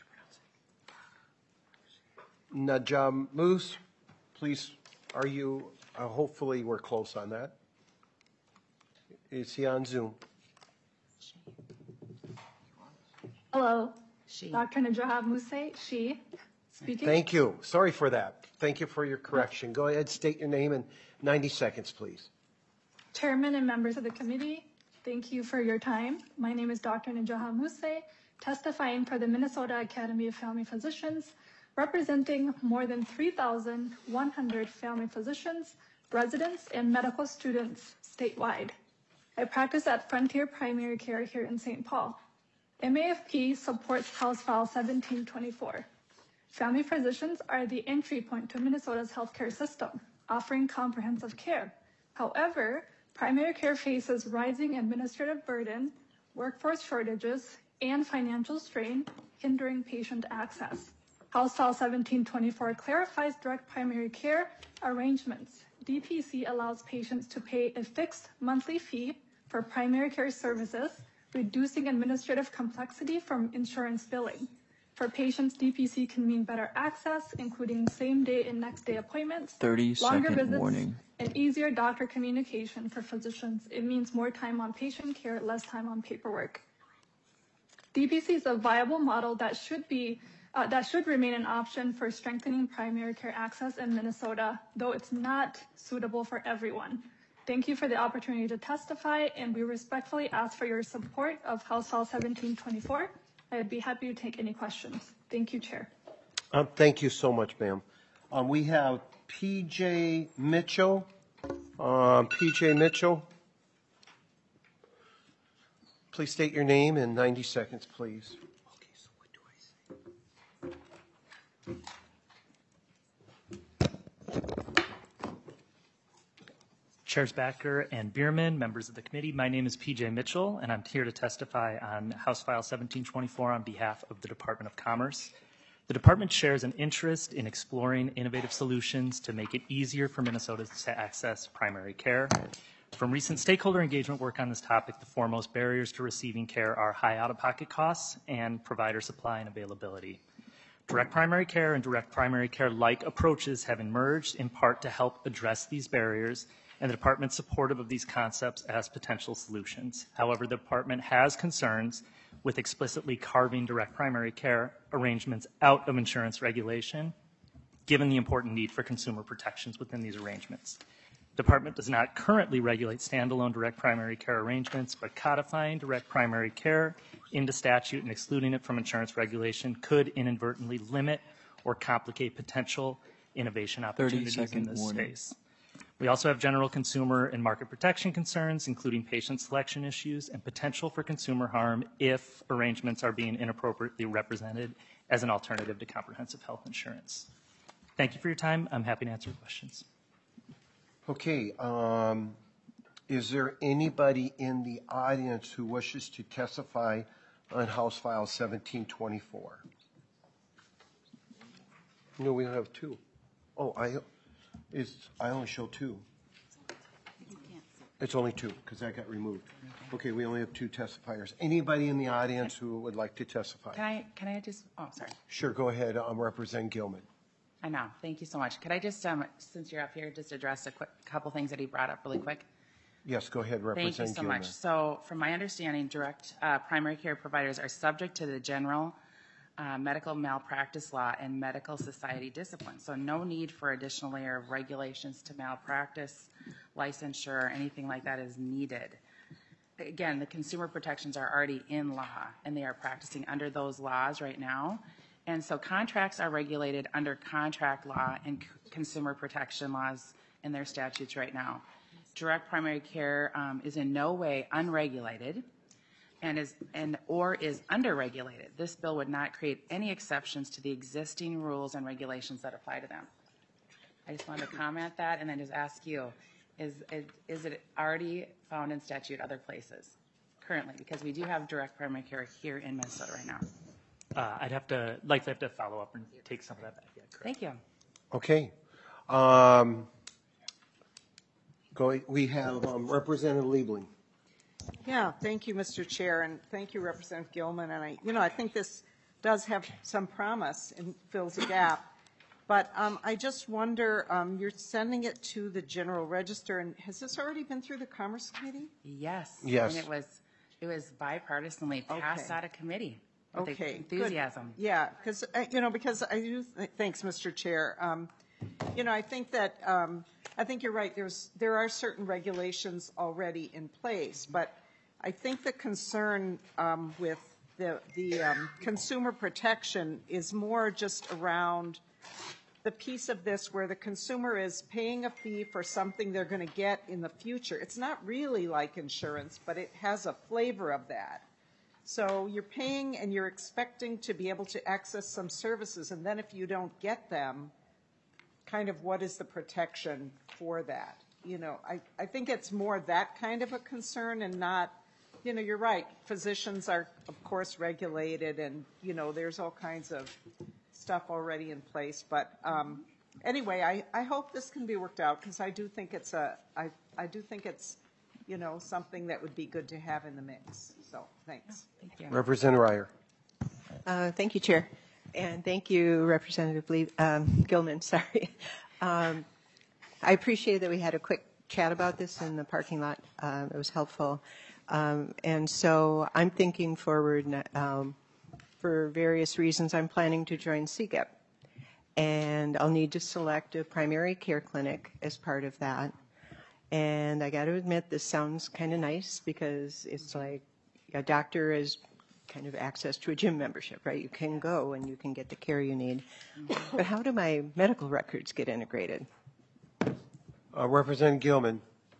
Najam Moose, please, are you, uh, hopefully we're close on that. Is he on Zoom? Hello, Doctor Najah Mousse, she speaking. Thank you. Sorry for that. Thank you for your correction. Go ahead, state your name in ninety seconds, please. Chairman and members of the committee, thank you for your time. My name is Doctor Najah Mousse, testifying for the Minnesota Academy of Family Physicians, representing more than three thousand one hundred family physicians, residents, and medical students statewide. I practice at Frontier Primary Care here in Saint Paul. M A F P supports House File seventeen twenty-four. Family physicians are the entry point to Minnesota's healthcare system, offering comprehensive care. However, primary care faces rising administrative burden, workforce shortages, and financial strain, hindering patient access. House File seventeen twenty-four clarifies direct primary care arrangements. D P C allows patients to pay a fixed monthly fee for primary care services, reducing administrative complexity from insurance billing. For patients, D P C can mean better access, including same-day and next-day appointments, thirty longer second visits, warning. and easier doctor communication for physicians. It means more time on patient care, less time on paperwork. D P C is a viable model that should be uh, that should remain an option for strengthening primary care access in Minnesota, though it's not suitable for everyone. Thank you for the opportunity to testify, and we respectfully ask for your support of House File seventeen twenty-four. I'd be happy to take any questions. Thank you, Chair. Um, thank you so much, ma'am. Um, we have P J Mitchell. Um, P J Mitchell. Please state your name in ninety seconds, please. Okay, so what do I say? Chairs Backer and Bierman, members of the committee, my name is P J Mitchell, and I'm here to testify on House File seventeen twenty-four on behalf of the Department of Commerce. The department shares an interest in exploring innovative solutions to make it easier for Minnesotans to access primary care. From recent stakeholder engagement work on this topic, the foremost barriers to receiving care are high out-of-pocket costs and provider supply and availability. Direct primary care and direct primary care-like approaches have emerged in part to help address these barriers, and the department is supportive of these concepts as potential solutions. However, the department has concerns with explicitly carving direct primary care arrangements out of insurance regulation, given the important need for consumer protections within these arrangements. The department does not currently regulate standalone direct primary care arrangements, but codifying direct primary care into statute and excluding it from insurance regulation could inadvertently limit or complicate potential innovation opportunities in this warning. space. We also have general consumer and market protection concerns, including patient selection issues and potential for consumer harm if arrangements are being inappropriately represented as an alternative to comprehensive health insurance. Thank you for your time. I'm happy to answer questions. Okay, um, is there anybody in the audience who wishes to testify on House File seventeen twenty-four? No, we don't have two. Oh, I, is, I only show two. It's only two, because that got removed. Okay, we only have two testifiers. Anybody in the audience who would like to testify? Can I, can I just, oh, sorry. Sure, go ahead, um, Representative Gilman. I know. Thank you so much. Could I just, um, since you're up here, just address a quick couple things that he brought up really quick? Yes, go ahead, Thank you Representative so Gilman. much. So from my understanding, direct uh, primary care providers are subject to the general uh, medical malpractice law and medical society discipline. So no need for additional layer of regulations to malpractice, licensure, or anything like that is needed. Again, the consumer protections are already in law, and they are practicing under those laws right now. And so contracts are regulated under contract law and c- consumer protection laws in their statutes right now. Direct primary care um, is in no way unregulated and is and or is underregulated. This bill would not create any exceptions to the existing rules and regulations that apply to them. I just wanted to comment that and then just ask you, is, is, is it already found in statute other places currently? Because we do have direct primary care here in Minnesota right now. Uh, I'd have to, like, to have to follow up and take some of that back. Yeah, correct. Thank you. Okay. Um, go, we have um, Representative Liebling. Yeah, thank you, Mister Chair, and thank you, Representative Gilman. And I, you know, I think this does have some promise and fills a gap. But um, I just wonder, um, you're sending it to the General Register, and has this already been through the Commerce Committee? Yes. Yes. And it was it was bipartisanly passed Okay. out of committee with Okay, enthusiasm. good. Yeah, because, you know, because I do, th- thanks, Mister Chair. Um, You know, I think that, um, I think you're right, there's, there are certain regulations already in place, but I think the concern um, with the, the um, consumer protection is more just around the piece of this where the consumer is paying a fee for something they're going to get in the future. It's not really like insurance, but it has a flavor of that. So you're paying and you're expecting to be able to access some services, and then if you don't get them, kind of what is the protection for that? You know, I, I think it's more that kind of a concern and not, you know, you're right, physicians are, of course, regulated and, you know, there's all kinds of stuff already in place. But um, anyway, I, I hope this can be worked out because I do think it's a, I, I do think it's, you know, something that would be good to have in the mix. So, thanks. Thank you. Representative Ryer. Uh, Thank you, Chair. And thank you, Representative Lee, um, Gilman, sorry. Um, I appreciate that we had a quick chat about this in the parking lot. Uh, it was helpful. Um, and so I'm thinking forward um, for various reasons. I'm planning to join C G E P. And I'll need to select a primary care clinic as part of that. And I got to admit, this sounds kind of nice because it's like a doctor is kind of access to a gym membership, right? You can go and you can get the care you need. But how do my medical records get integrated? Uh, Representative Gilman.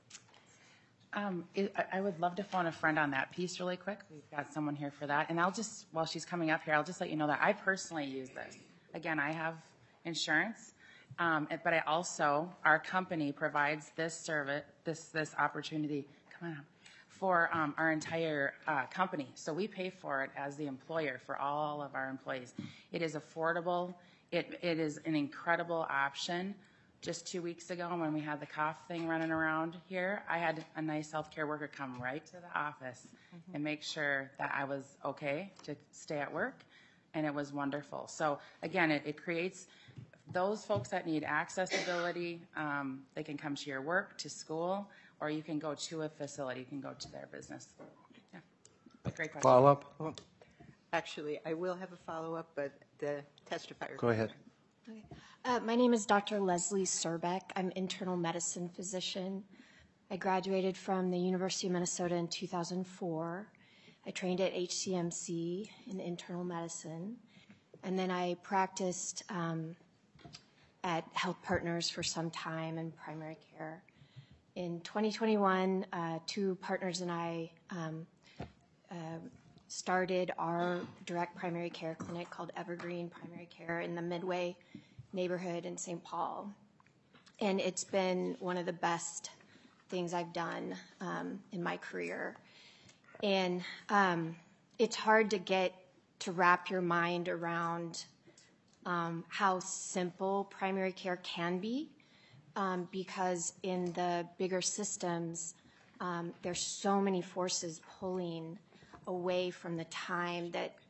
Um, it, I- I would love to phone a friend on that piece really quick. We've got someone here for that. And I'll just, while she's coming up here, I'll just let you know that I personally use this. Again, I have insurance, um, and- but I also, our company provides this service, this, this opportunity, come on up, for um, our entire uh, company. So we pay for it as the employer for all of our employees. It is affordable. It, it is an incredible option. Just two weeks ago when we had the cough thing running around here, I had a nice healthcare worker come right to the office mm-hmm. and make sure that I was okay to stay at work, and it was wonderful. So again, it, it creates those folks that need accessibility. Um, they can come to your work, to school, or you can go to a facility. You can go to their business. Yeah, but great question. Follow up? Well, actually, I will have a follow-up, but the testifier. Go ahead. Okay. Uh, my name is Doctor Leslie Serbeck. I'm internal medicine physician. I graduated from the University of Minnesota in two thousand four. I trained at H C M C in internal medicine, and then I practiced um, at Health Partners for some time in primary care. In twenty twenty-one, uh, two partners and I um, uh, started our direct primary care clinic called Evergreen Primary Care in the Midway neighborhood in Saint Paul. And it's been one of the best things I've done um, in my career. And um, it's hard to get to wrap your mind around um, how simple primary care can be. Um, because in the bigger systems, um, there's so many forces pulling away from the time that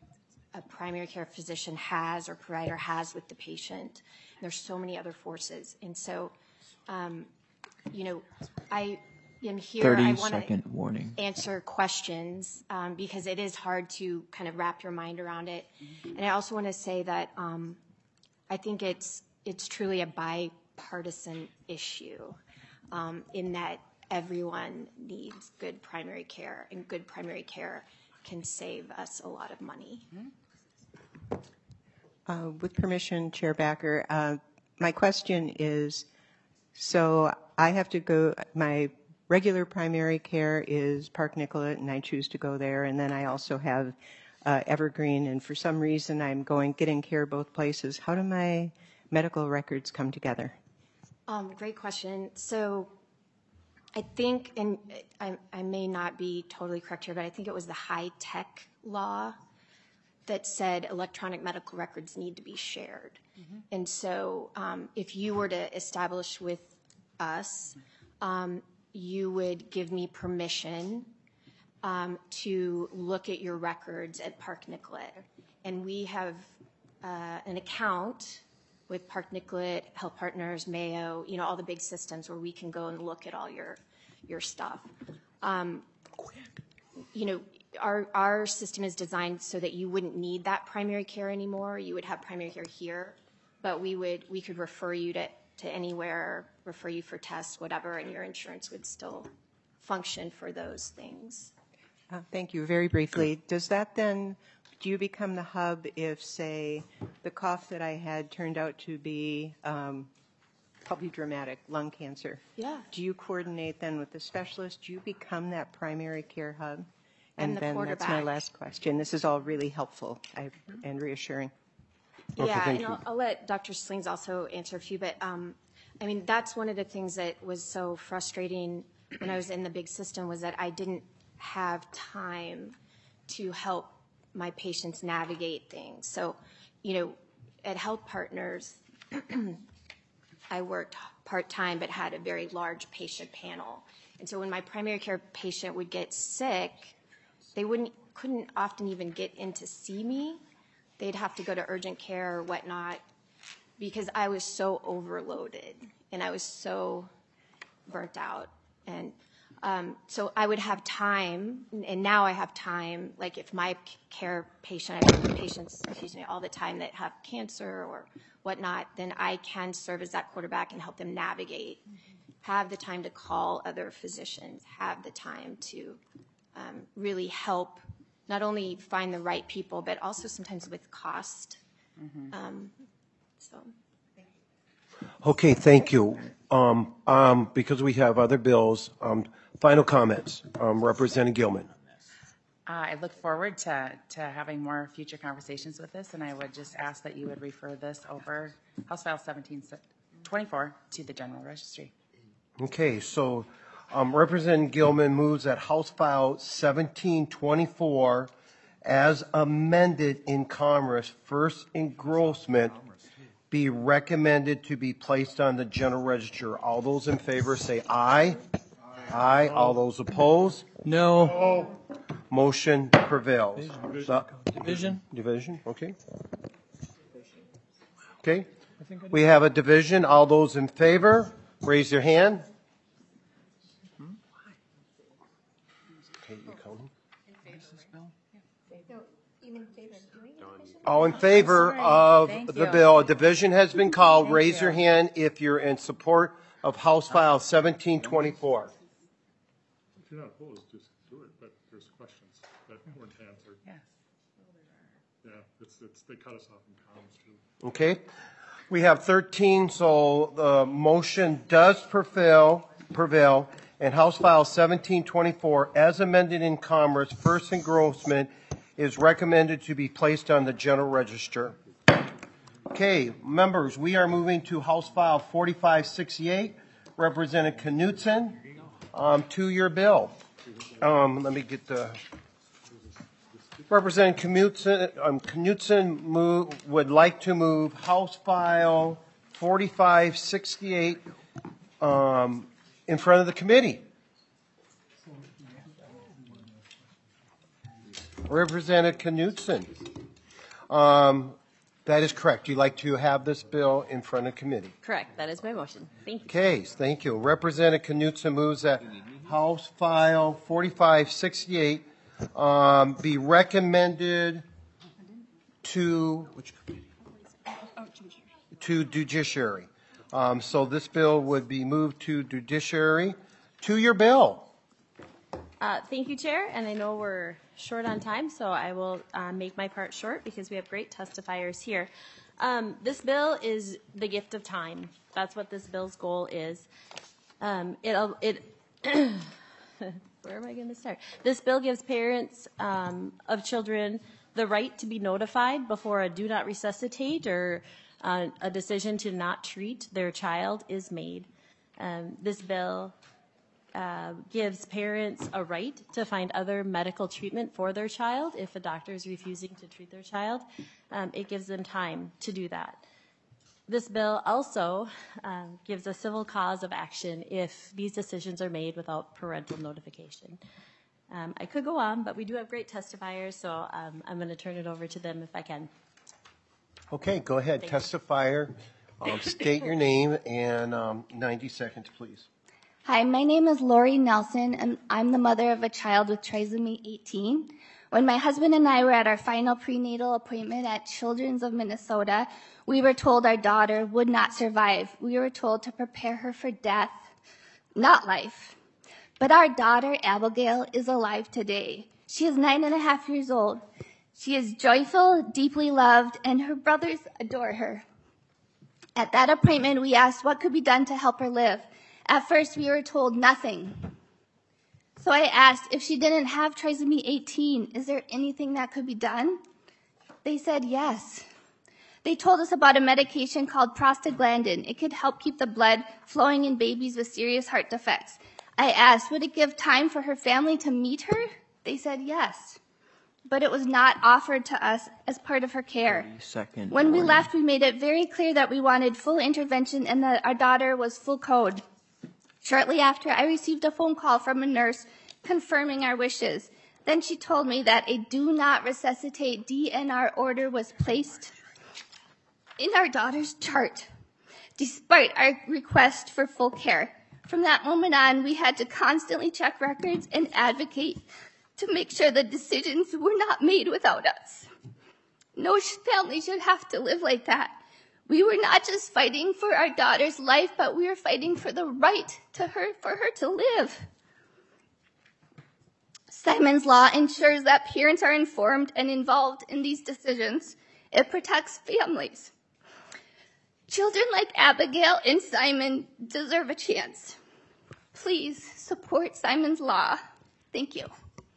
a primary care physician has or provider has with the patient. There's so many other forces. And so, um, you know, I am here, thirty I want second to warning. answer questions um, because it is hard to kind of wrap your mind around it. And I also want to say that um, I think it's it's truly a bipartisan issue um, in that everyone needs good primary care, and good primary care can save us a lot of money. Uh, with permission, Chair Backer, uh, my question is, so I have to go, my regular primary care is Park Nicollet, and I choose to go there, and then I also have uh, Evergreen, and for some reason I'm going, getting care both places. How do my medical records come together? Um, great question. So I think, and I, I may not be totally correct here, but I think it was the high-tech law that said electronic medical records need to be shared. Mm-hmm. And so um, if you were to establish with us, um, you would give me permission um, to look at your records at Park Nicollet. And we have uh, an account with Park Nicollet, Health Partners, Mayo, you know, all the big systems where we can go and look at all your your stuff. Um, you know, our our system is designed so that you wouldn't need that primary care anymore. You would have primary care here, but we would we could refer you to, to anywhere, refer you for tests, whatever, and your insurance would still function for those things. Uh, thank you. Very briefly, does that then, do you become the hub if, say, the cough that I had turned out to be um, probably dramatic, lung cancer? Yeah. Do you coordinate then with the specialist? Do you become that primary care hub? And And the then that's my quarterback. last question. This is all really helpful I, and reassuring. Yeah, Okay, thank and I'll, you. I'll let Doctor Slings also answer a few, but um, I mean, that's one of the things that was so frustrating when I was in the big system was that I didn't have time to help my patients navigate things. So, you know, at Health Partners, I worked part-time but had a very large patient panel. And so when my primary care patient would get sick, they wouldn't couldn't often even get in to see me. They'd have to go to urgent care or whatnot because I was so overloaded and I was so burnt out. And um, so I would have time, and now I have time, like if my care patient, I have patients, excuse me, all the time that have cancer or whatnot, then I can serve as that quarterback and help them navigate, have the time to call other physicians, have the time to um, really help not only find the right people, but also sometimes with cost. Mm-hmm. Um, so. Okay, thank you. Um, um, because we have other bills, um, final comments. Um, Representative Gilman. Uh, I look forward to, to having more future conversations with this, and I would just ask that you would refer this over House File seventeen twenty-four to the General Registry. Okay, so um, Representative Gilman moves that House File seventeen twenty-four as amended in Commerce, first engrossment, be recommended to be placed on the General Register. All those in favor say aye. Aye. All those opposed? No. Motion prevails. So- Division? Division, okay. Okay. We have a division. All those in favor, raise your hand. Okay, you counting? All in favor of the bill. A division has been called. Raise your hand if you're in support of House File seventeen twenty-four. If you're not opposed, just do it, but there's questions that weren't answered. Yes. Yeah, it's, it's, they cut us off in comments too. Okay. We have thirteen, so the motion does prevail, prevail, and House File seventeen twenty-four, as amended in Commerce, first engrossment, is recommended to be placed on the General Register. Okay, members, we are moving to House File forty-five sixty-eight, Representative Knutson, um, two-year bill. Um, let me get the... Representative Knutson, um, Knutson move, would like to move House File forty-five sixty-eight um, in front of the committee. Representative Knutson. Um, That is correct. You'd like to have this bill in front of committee. Correct. That is my motion. Thank you. Case, thank you. Representative Knutson moves that House File forty-five sixty-eight um, be recommended to which committee? To Judiciary. Um, so this bill would be moved to Judiciary. To your bill. Uh, thank you, Chair, and I know we're short on time, so I will uh, make my part short because we have great testifiers here. Um, this bill is the gift of time. That's what this bill's goal is. Um, it, it where am I going to start? This bill gives parents um, of children the right to be notified before a do not resuscitate or uh, a decision to not treat their child is made. Um, this bill Uh, gives parents a right to find other medical treatment for their child if a doctor is refusing to treat their child. Um, it gives them time to do that. This bill also um, gives a civil cause of action if these decisions are made without parental notification. Um, I could go on, but we do have great testifiers, so um, I'm going to turn it over to them if I can. Okay, go ahead. Thank Testifier, um, state your name and um, ninety seconds, please. Hi, my name is Lori Nelson, and I'm the mother of a child with trisomy eighteen. When my husband and I were at our final prenatal appointment at Children's of Minnesota, we were told our daughter would not survive. We were told to prepare her for death, not life. But our daughter, Abigail, is alive today. She is nine and a half years old. She is joyful, deeply loved, and her brothers adore her. At that appointment, we asked what could be done to help her live. At first, we were told nothing. So I asked if she didn't have trisomy eighteen, is there anything that could be done? They said yes. They told us about a medication called prostaglandin. It could help keep the blood flowing in babies with serious heart defects. I asked, would it give time for her family to meet her? They said yes. But it was not offered to us as part of her care. Second when we warning. left, we made it very clear that we wanted full intervention and that our daughter was full code. Shortly after, I received a phone call from a nurse confirming our wishes. Then she told me that a do not resuscitate D N R order was placed in our daughter's chart, despite our request for full care. From that moment on, we had to constantly check records and advocate to make sure the decisions were not made without us. No family should have to live like that. We were not just fighting for our daughter's life, but we were fighting for the right to her, for her to live. Simon's Law ensures that parents are informed and involved in these decisions. It protects families. Children like Abigail and Simon deserve a chance. Please support Simon's Law. Thank you.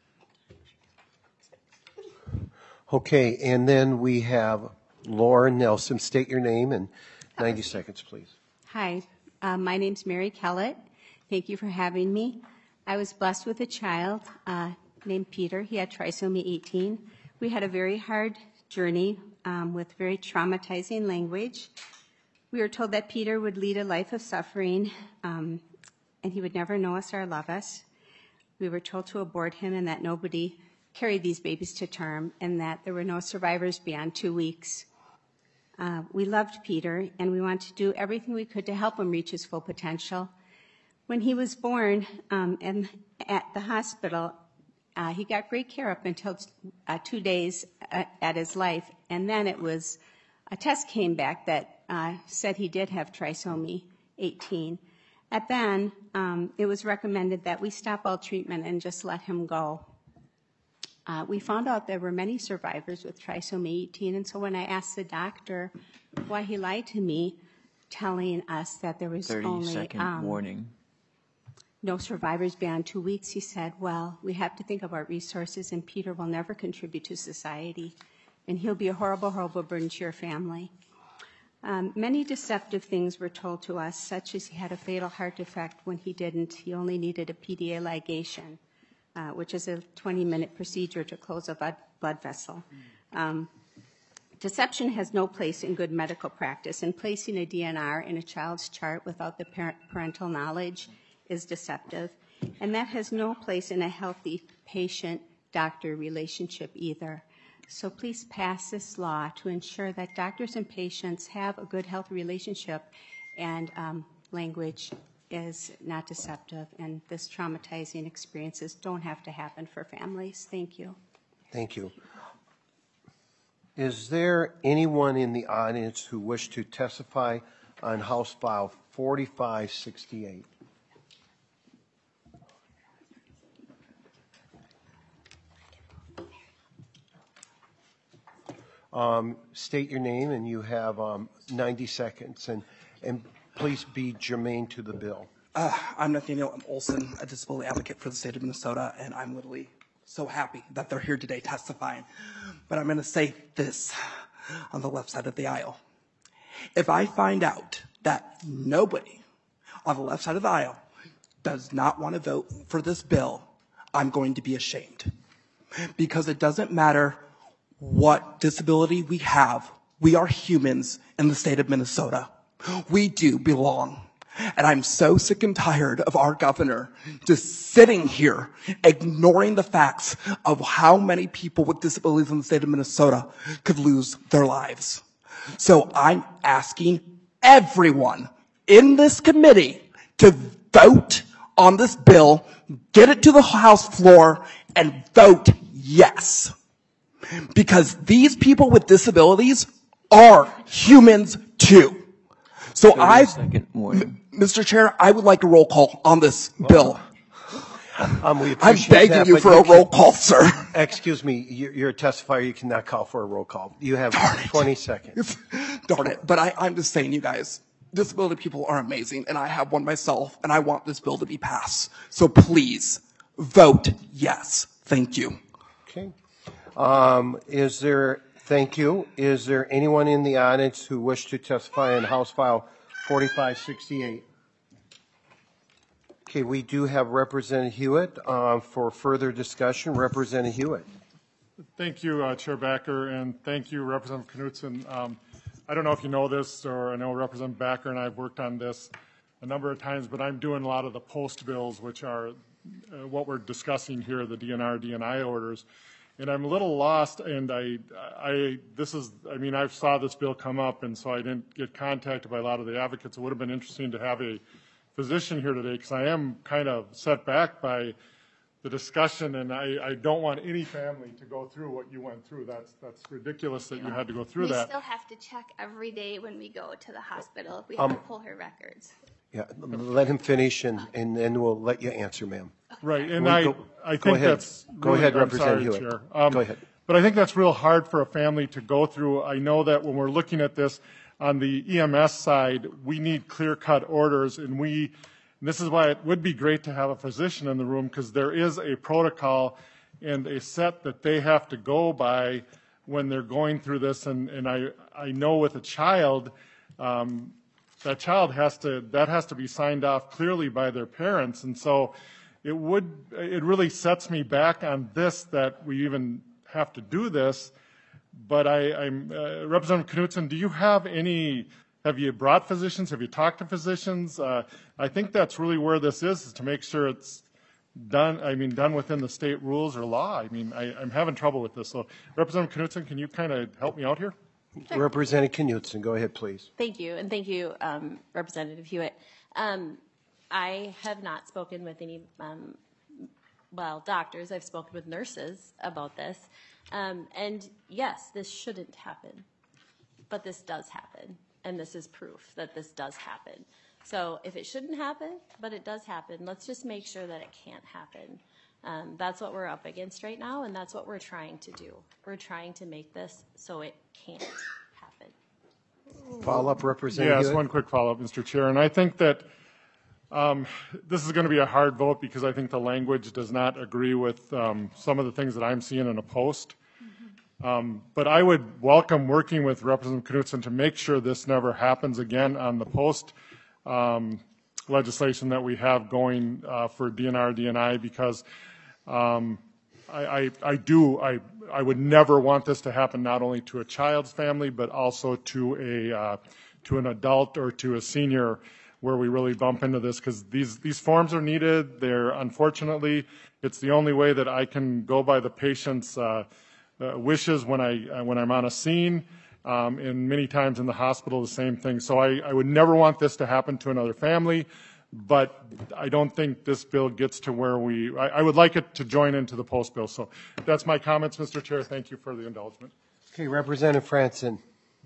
Okay, and then we have Laura Nelson. State your name and ninety seconds, please. Hi, uh, my name's Mary Kellett. Thank you for having me. I was blessed with a child uh, named Peter. He had trisomy eighteen. We had a very hard journey um, with very traumatizing language. We were told that Peter would lead a life of suffering um, and he would never know us or love us. We were told to abort him and that nobody carried these babies to term and that there were no survivors beyond two weeks. Uh, we loved Peter, and we wanted to do everything we could to help him reach his full potential. When he was born um, and at the hospital, uh, he got great care up until uh, two days at, at his life, and then it was a test came back that uh, said he did have trisomy eighteen. At then, um, it was recommended that we stop all treatment and just let him go. Uh, we found out there were many survivors with trisomy eighteen, and so when I asked the doctor why he lied to me, telling us that there was thirty only second um, warning. no survivors beyond two weeks, he said, well, we have to think about resources, and Peter will never contribute to society, and he'll be a horrible, horrible burden to your family. Um, many deceptive things were told to us, such as he had a fatal heart defect when he didn't. He only needed a P D A ligation. Uh, which is a twenty-minute procedure to close a blood, blood vessel. Um, deception has no place in good medical practice, and placing a D N R in a child's chart without the parent, parental knowledge is deceptive, and that has no place in a healthy patient-doctor relationship either. So please pass this law to ensure that doctors and patients have a good, healthy relationship, and um, language is not deceptive, and this traumatizing experiences don't have to happen for families. Thank you. Thank you. Is there anyone in the audience who wish to testify on House File forty-five sixty-eight? Um, state your name, and you have um, ninety seconds, and, and please be germane to the bill. Uh, I'm Nathaniel M. Olson, a disability advocate for the state of Minnesota, and I'm literally so happy that they're here today testifying. But I'm going to say this on the left side of the aisle. If I find out that nobody on the left side of the aisle does not want to vote for this bill, I'm going to be ashamed. Because it doesn't matter what disability we have, we are humans in the state of Minnesota. We do belong. And I'm so sick and tired of our governor just sitting here ignoring the facts of how many people with disabilities in the state of Minnesota could lose their lives. So I'm asking everyone in this committee to vote on this bill, get it to the House floor, and vote yes. Because these people with disabilities are humans too. So I, Mister Chair, I would like a roll call on this bill. Um, we I'm appreciate begging that, you but for a can- roll call, sir. Excuse me, you're, you're a testifier. You cannot call for a roll call. You have twenty seconds. Darn it. But I, I'm just saying, you guys, disability people are amazing, and I have one myself, and I want this bill to be passed. So please, vote yes. Thank you. Okay. Um, is there, thank you. Is there anyone in the audience who wish to testify on House File forty-five sixty-eight? Okay, we do have Representative Hewitt uh, for further discussion. Representative Hewitt. Thank you, uh, Chair Backer, and thank you, Representative Knudsen. Um, I don't know if you know this, or I know Representative Backer and I have worked on this a number of times, but I'm doing a lot of the post bills, which are uh, what we're discussing here, the D N R, D N I orders. And I'm a little lost, and I, I, this is, I mean, I saw this bill come up, and so I didn't get contacted by a lot of the advocates. It would have been interesting to have a physician here today, because I am kind of set back by the discussion, and I, I don't want any family to go through what you went through. That's, that's ridiculous that you had to go through We that. still have to check every day when we go to the hospital. We Um, have to pull her records. Yeah, let him finish, and, and then we'll let you answer, ma'am. Right, and We'll I, go- I go think ahead. that's Go really- ahead, I'm Representative sorry, Hewitt. Chair. Um, Go ahead. But I think that's real hard for a family to go through. I know that when we're looking at this on the E M S side, we need clear-cut orders, and we, and this is why it would be great to have a physician in the room, because there is a protocol and a set that they have to go by when they're going through this. And, and I, I know with a child, um, that child has to, that has to be signed off clearly by their parents. And so it would, it really sets me back on this, that we even have to do this. But I, I'm, uh, Representative Knudsen, do you have any, have you brought physicians? Have you talked to physicians? Uh, I think that's really where this is, is to make sure it's done, I mean, done within the state rules or law. I mean, I, I'm having trouble with this. So Representative Knudsen, can you kind of help me out here? Representative Knudsen, go ahead, please. Thank you, and thank you, um, Representative Hewitt. Um, I have not spoken with any, um, well, doctors. I've spoken with nurses about this. Um, and yes, this shouldn't happen, but this does happen, and this is proof that this does happen. So if it shouldn't happen, but it does happen, let's just make sure that it can't happen. Um, that's what we're up against right now, and that's what we're trying to do. We're trying to make this so it can't happen. Follow-up, Representative Yes, Hewitt? one quick follow-up, Mister Chair. And I think that um, this is going to be a hard vote, because I think the language does not agree with um, some of the things that I'm seeing in a post. Um, but I would welcome working with Representative Knudsen to make sure this never happens again on the post um, legislation that we have going uh, for D N R, D N I, because um, I, I, I do, I, I would never want this to happen not only to a child's family, but also to a, uh, to an adult or to a senior, where we really bump into this, because these, these forms are needed. They're, unfortunately, it's the only way that I can go by the patient's uh, uh, wishes when I uh, when I'm on a scene, um, and many times in the hospital, the same thing. So I, I would never want this to happen to another family, but I don't think this bill gets to where we. I, I would like it to join into the post bill. So that's my comments, Mister Chair. Thank you for the indulgement. Okay, Representative Franson.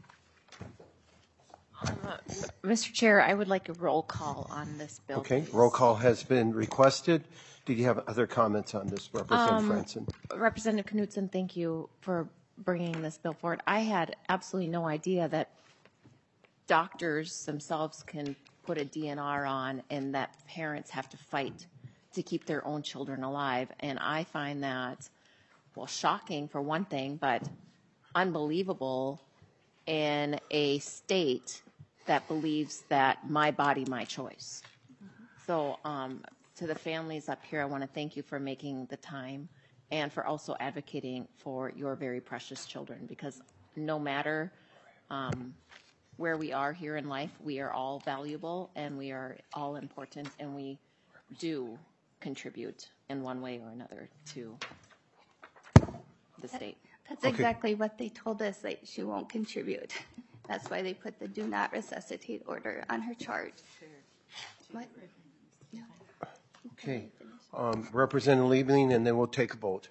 Uh, Mister Chair, I would like a roll call on this bill. Okay, please. roll call has been requested. Did you have other comments on this, Representative Um, Franson? Representative Knutson, thank you for bringing this bill forward. I had absolutely no idea that doctors themselves can put a D N R on and that parents have to fight to keep their own children alive. And I find that, well, shocking for one thing, but unbelievable in a state that believes that my body, my choice. So um, to the families up here, I want to thank you for making the time and for also advocating for your very precious children, because no matter um, where we are here in life, we are all valuable and we are all important, and we do contribute in one way or another to the state. That's Okay. exactly what they told us, like she won't contribute. That's why they put the do not resuscitate order on her chart. What? Okay, um, Representative Liebling, and then we'll take a vote.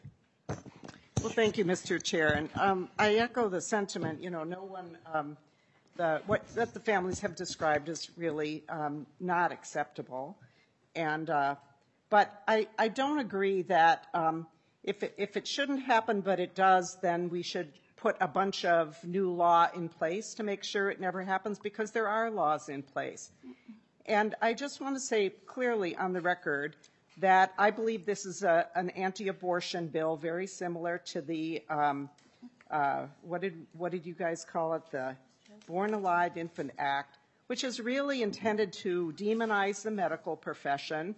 Well, thank you, Mister Chair. And um, I echo the sentiment, you know, no one, um, the, what that the families have described is really um, not acceptable. And, uh, but I, I don't agree that um, if, it, if it shouldn't happen, but it does, then we should put a bunch of new law in place to make sure it never happens, because there are laws in place. And I just want to say clearly on the record that I believe this is a, an anti-abortion bill, very similar to the, um, uh, what did what did you guys call it, the Born Alive Infant Act, which is really intended to demonize the medical profession.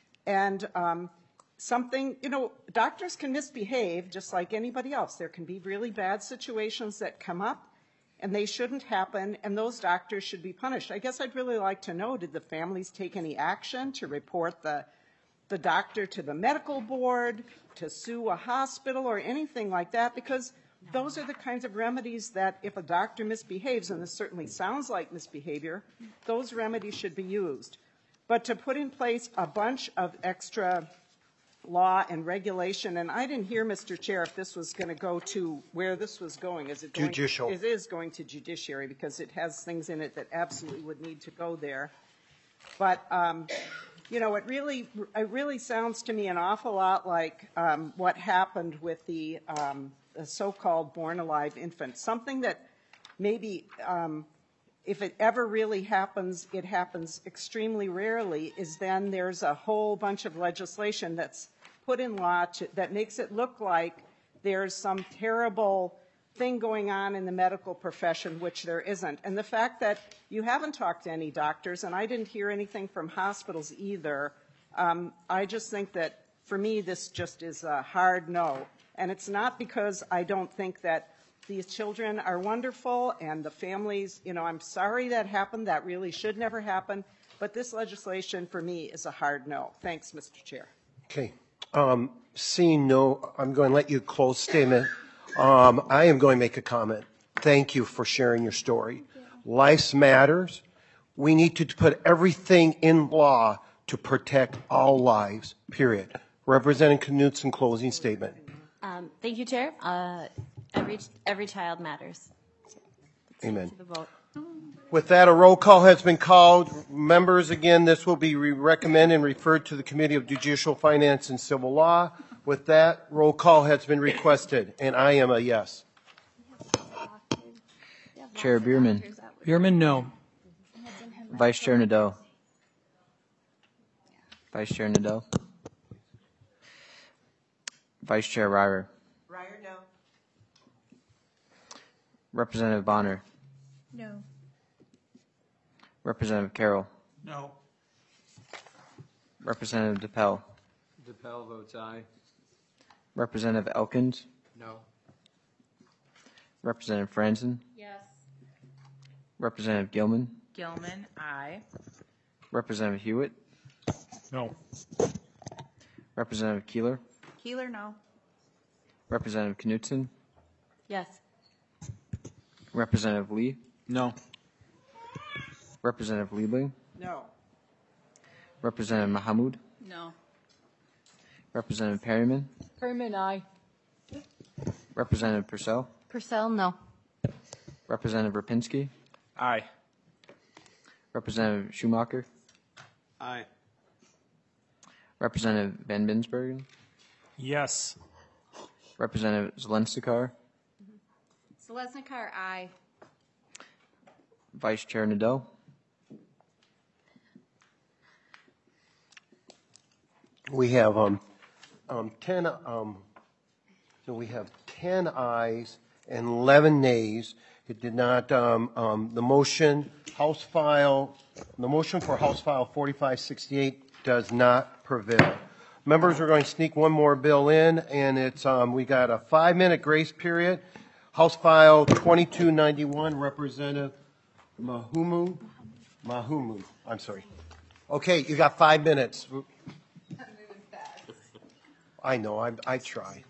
And um, something, you know, doctors can misbehave just like anybody else. There can be really bad situations that come up, and they shouldn't happen, and those doctors should be punished. I guess I'd really like to know, did the families take any action to report the, the doctor to the medical board, to sue a hospital, or anything like that? Because those are the kinds of remedies that if a doctor misbehaves, and this certainly sounds like misbehavior, those remedies should be used. But to put in place a bunch of extra law and regulation, and I didn't hear, Mister Chair, if this was going to go to where this was going. Is it going, Judicial. It is going to judiciary, because it has things in it that absolutely would need to go there. But um, you know, it really, it really sounds to me an awful lot like um, what happened with the, um, the so-called Born Alive infant. Something that maybe, um, if it ever really happens, it happens extremely rarely, is then there's a whole bunch of legislation that's put in law to, that makes it look like there's some terrible thing going on in the medical profession, which there isn't. And the fact that you haven't talked to any doctors, and I didn't hear anything from hospitals either, um, I just think that, for me, this just is a hard no. And it's not because I don't think that these children are wonderful and the families, you know, I'm sorry that happened. That really should never happen. But this legislation, for me, is a hard no. Thanks, Mister Chair. Okay. Um, seeing no, I'm going to let you close statement. Um, I am going to make a comment. Thank you for sharing your story. Lives matters. We need to put everything in law to protect all lives, period. Representative Knutson, closing statement. Um, thank you, Chair. Uh, every, every child matters. Amen. To the vote. With that, a roll call has been called. Members, again, this will be re- recommended and referred to the Committee of Judicial Finance and Civil Law. With that, roll call has been requested, and I am a yes. Chair Bierman. Bierman, no. Vice Chair Nadeau. Vice Chair Nadeau. Vice Chair Reier. Reier, no. Representative Bonner. No. Representative Carroll. No. Representative DePel. DePel votes aye. Representative Elkins. No. Representative Franzen. Yes. Representative Gilman. Gilman, aye. Representative Hewitt. No. Representative Keeler. Keeler, no. Representative Knutson. Yes. Representative Lee? No. Representative Liebling? No. Representative Mahmoud? No. Representative Perryman? Perryman, aye. Representative Purcell? Purcell, no. Representative Rapinski? Aye. Representative Schumacher? Aye. Representative Van Binsbergen? Yes. Representative Zelenskar? Selesnikar, aye. Vice Chair Nadeau? We have um, um, ten. Um, so we have ten ayes and eleven nays. It did not. Um, um, the motion, House File, the motion for House File forty-five sixty-eight does not prevail. Members, we're going to sneak one more bill in, and it's um, we got a five-minute grace period. House File twenty-two ninety-one, Representative Mahumu, Mahumu. I'm sorry. Okay, you got five minutes. I know, I, I try.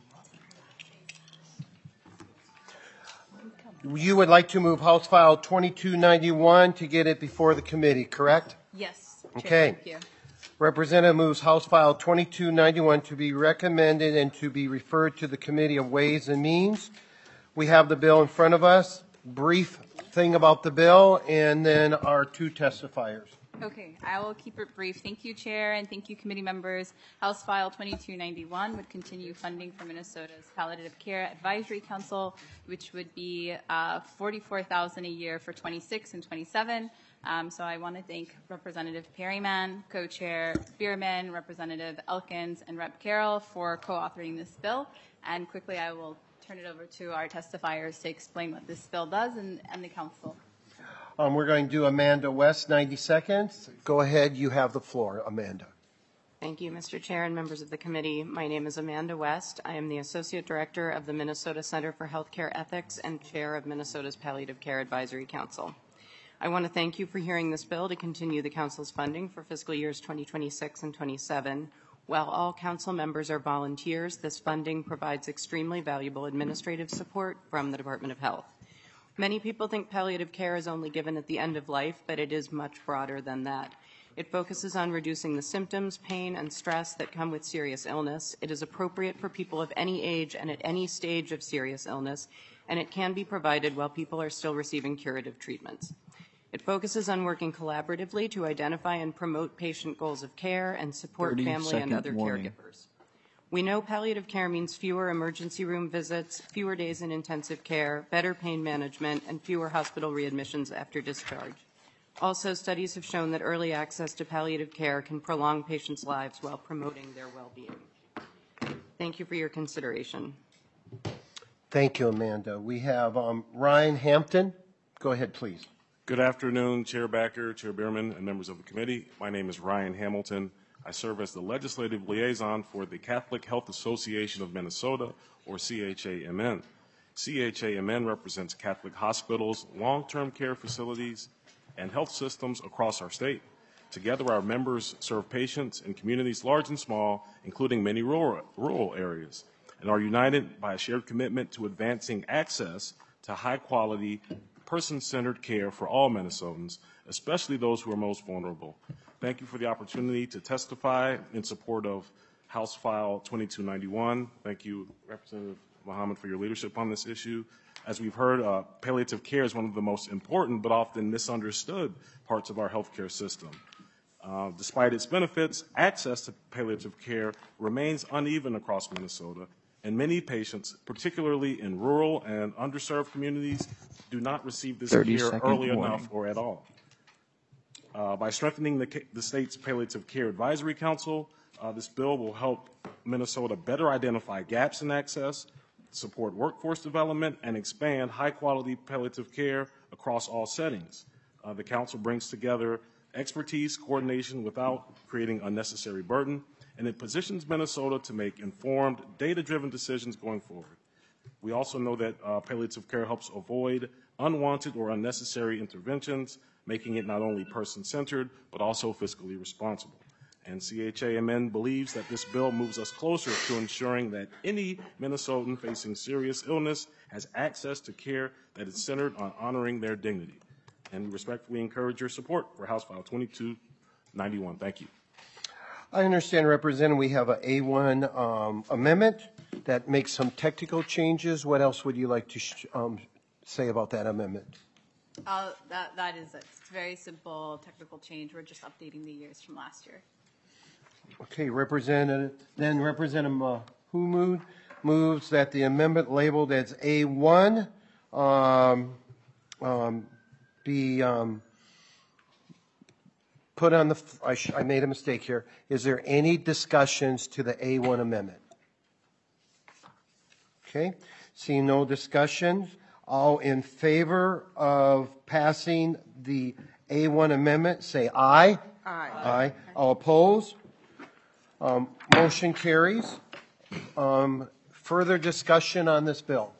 You would like to move House File twenty-two ninety-one to get it before the committee, correct? Yes. Chair, Okay. Thank you. Representative moves House File twenty-two ninety-one to be recommended and to be referred to the Committee of Ways and Means. We have the bill in front of us. Brief thing about the bill, and then our two testifiers. Okay, I will keep it brief. Thank you, Chair, and thank you, committee members. House File twenty-two ninety-one would continue funding for Minnesota's Palliative Care Advisory Council, which would be uh, forty-four thousand dollars a year for twenty-six and twenty-seven. Um, so I want to thank Representative Perryman, Co-Chair Bierman, Representative Elkins, and Rep Carroll for co-authoring this bill. And quickly, I will turn it over to our testifiers to explain what this bill does and, and the council. Um, we're going to do Amanda West, ninety seconds. Go ahead, you have the floor, Amanda. Thank you, Mister Chair and members of the committee. My name is Amanda West. I am the Associate Director of the Minnesota Center for Healthcare Ethics and Chair of Minnesota's Palliative Care Advisory Council. I want to thank you for hearing this bill to continue the council's funding for fiscal years twenty twenty-six and twenty-seven. While all council members are volunteers, this funding provides extremely valuable administrative support from the Department of Health. Many people think palliative care is only given at the end of life, but it is much broader than that. It focuses on reducing the symptoms, pain, and stress that come with serious illness. It is appropriate for people of any age and at any stage of serious illness, and it can be provided while people are still receiving curative treatments. It focuses on working collaboratively to identify and promote patient goals of care and support family and other warning. caregivers. We know palliative care means fewer emergency room visits, fewer days in intensive care, better pain management, and fewer hospital readmissions after discharge. Also, studies have shown that early access to palliative care can prolong patients' lives while promoting their well-being. Thank you for your consideration. Thank you, Amanda. We have um, Ryan Hampton. Go ahead, please. Good afternoon, Chair Backer, Chair Bierman, and members of the committee. My name is Ryan Hamilton. I serve as the legislative liaison for the Catholic Health Association of Minnesota, or C H A M N. C H A M N represents Catholic hospitals, long-term care facilities, and health systems across our state. Together, our members serve patients in communities large and small, including many rural, rural areas, and are united by a shared commitment to advancing access to high-quality, person-centered care for all Minnesotans, especially those who are most vulnerable. Thank you for the opportunity to testify in support of House File twenty-two ninety-one. Thank you, Representative Muhammad, for your leadership on this issue. As we've heard, uh, palliative care is one of the most important but often misunderstood parts of our healthcare system. Uh, despite its benefits, access to palliative care remains uneven across Minnesota, and many patients, particularly in rural and underserved communities, do not receive this care early warning. enough or at all. Uh, by strengthening the, the state's Palliative Care Advisory Council, uh, this bill will help Minnesota better identify gaps in access, support workforce development, and expand high-quality palliative care across all settings. Uh, the council brings together expertise, coordination without creating unnecessary burden, and it positions Minnesota to make informed, data-driven decisions going forward. We also know that uh, palliative care helps avoid unwanted or unnecessary interventions, making it not only person-centered, but also fiscally responsible. And C H A M N believes that this bill moves us closer to ensuring that any Minnesotan facing serious illness has access to care that is centered on honoring their dignity. And we respectfully encourage your support for House File twenty-two ninety-one. Thank you. I understand, Representative, we have a A one um, amendment that makes some technical changes. What else would you like to sh- um, say about that amendment? Uh, that, that is it. It's a very simple technical change. We're just updating the years from last year. Okay, Representative, then Representative Mahmoud moves that the amendment labeled as A one um, um, be um, put on the, I, sh- I made a mistake here. Is there any discussions to the A one amendment? Okay, seeing no discussions, all in favor of passing the A one amendment, say aye. Aye. Aye. All opposed? Um, motion carries. Um, further discussion on this bill?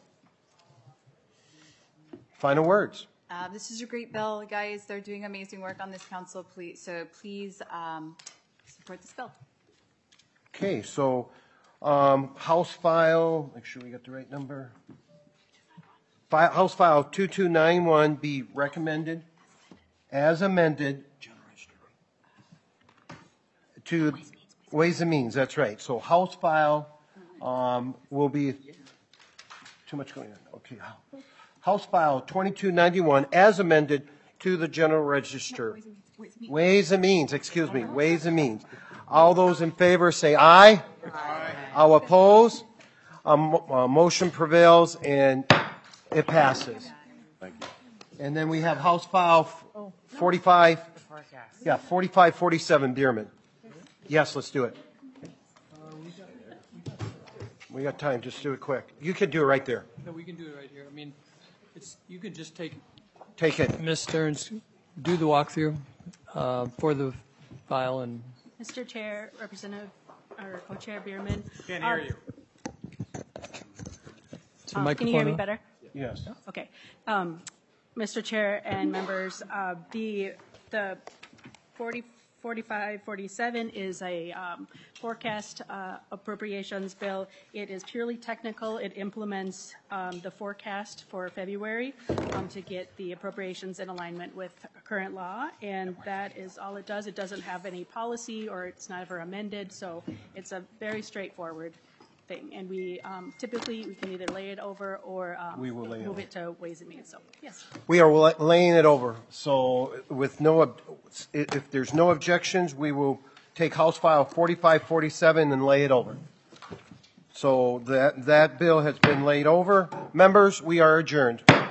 Final words. Uh, this is a great bill, guys. They're doing amazing work on this council. Please, so please um, support this bill. Okay, so um, House File, make sure we got the right number. Fi- House File two two nine one be recommended as amended to Ways and Means. That's right. So House File um, will be too much going on. Okay. House File twenty-two ninety-one as amended to the General Register. Ways and Means, excuse me, Ways and Means. All those in favor say aye. Aye. All oppose. Um, uh, motion prevails and it passes. Thank you. And then we have House File forty-five. Yeah, forty-five forty-seven, Bierman. Yes, let's do it. We got time. Just do it quick. You can do it right there. No, we can do it right here. I mean, it's, you can just take. Take it. Miz Stearns, do the walkthrough uh, for the file and. Mister Chair, Representative, or Co-Chair Bierman. Can't hear um, you. Uh, can you hear me better? Yes. Okay. Um, Mister Chair and members, uh, the the forty, forty-five, forty-seven is a um, forecast uh, appropriations bill. It is purely technical. It implements um, the forecast for February um, to get the appropriations in alignment with current law, and that is all it does. It doesn't have any policy, or it's never amended, so it's a very straightforward thing. And we um, typically, we can either lay it over or um, We will lay it move over. it to Ways and Means. So, yes. We are la- laying it over. So with no, ob- if there's no objections, we will take House File forty-five forty-seven and lay it over. So that, that bill has been laid over. Members, we are adjourned.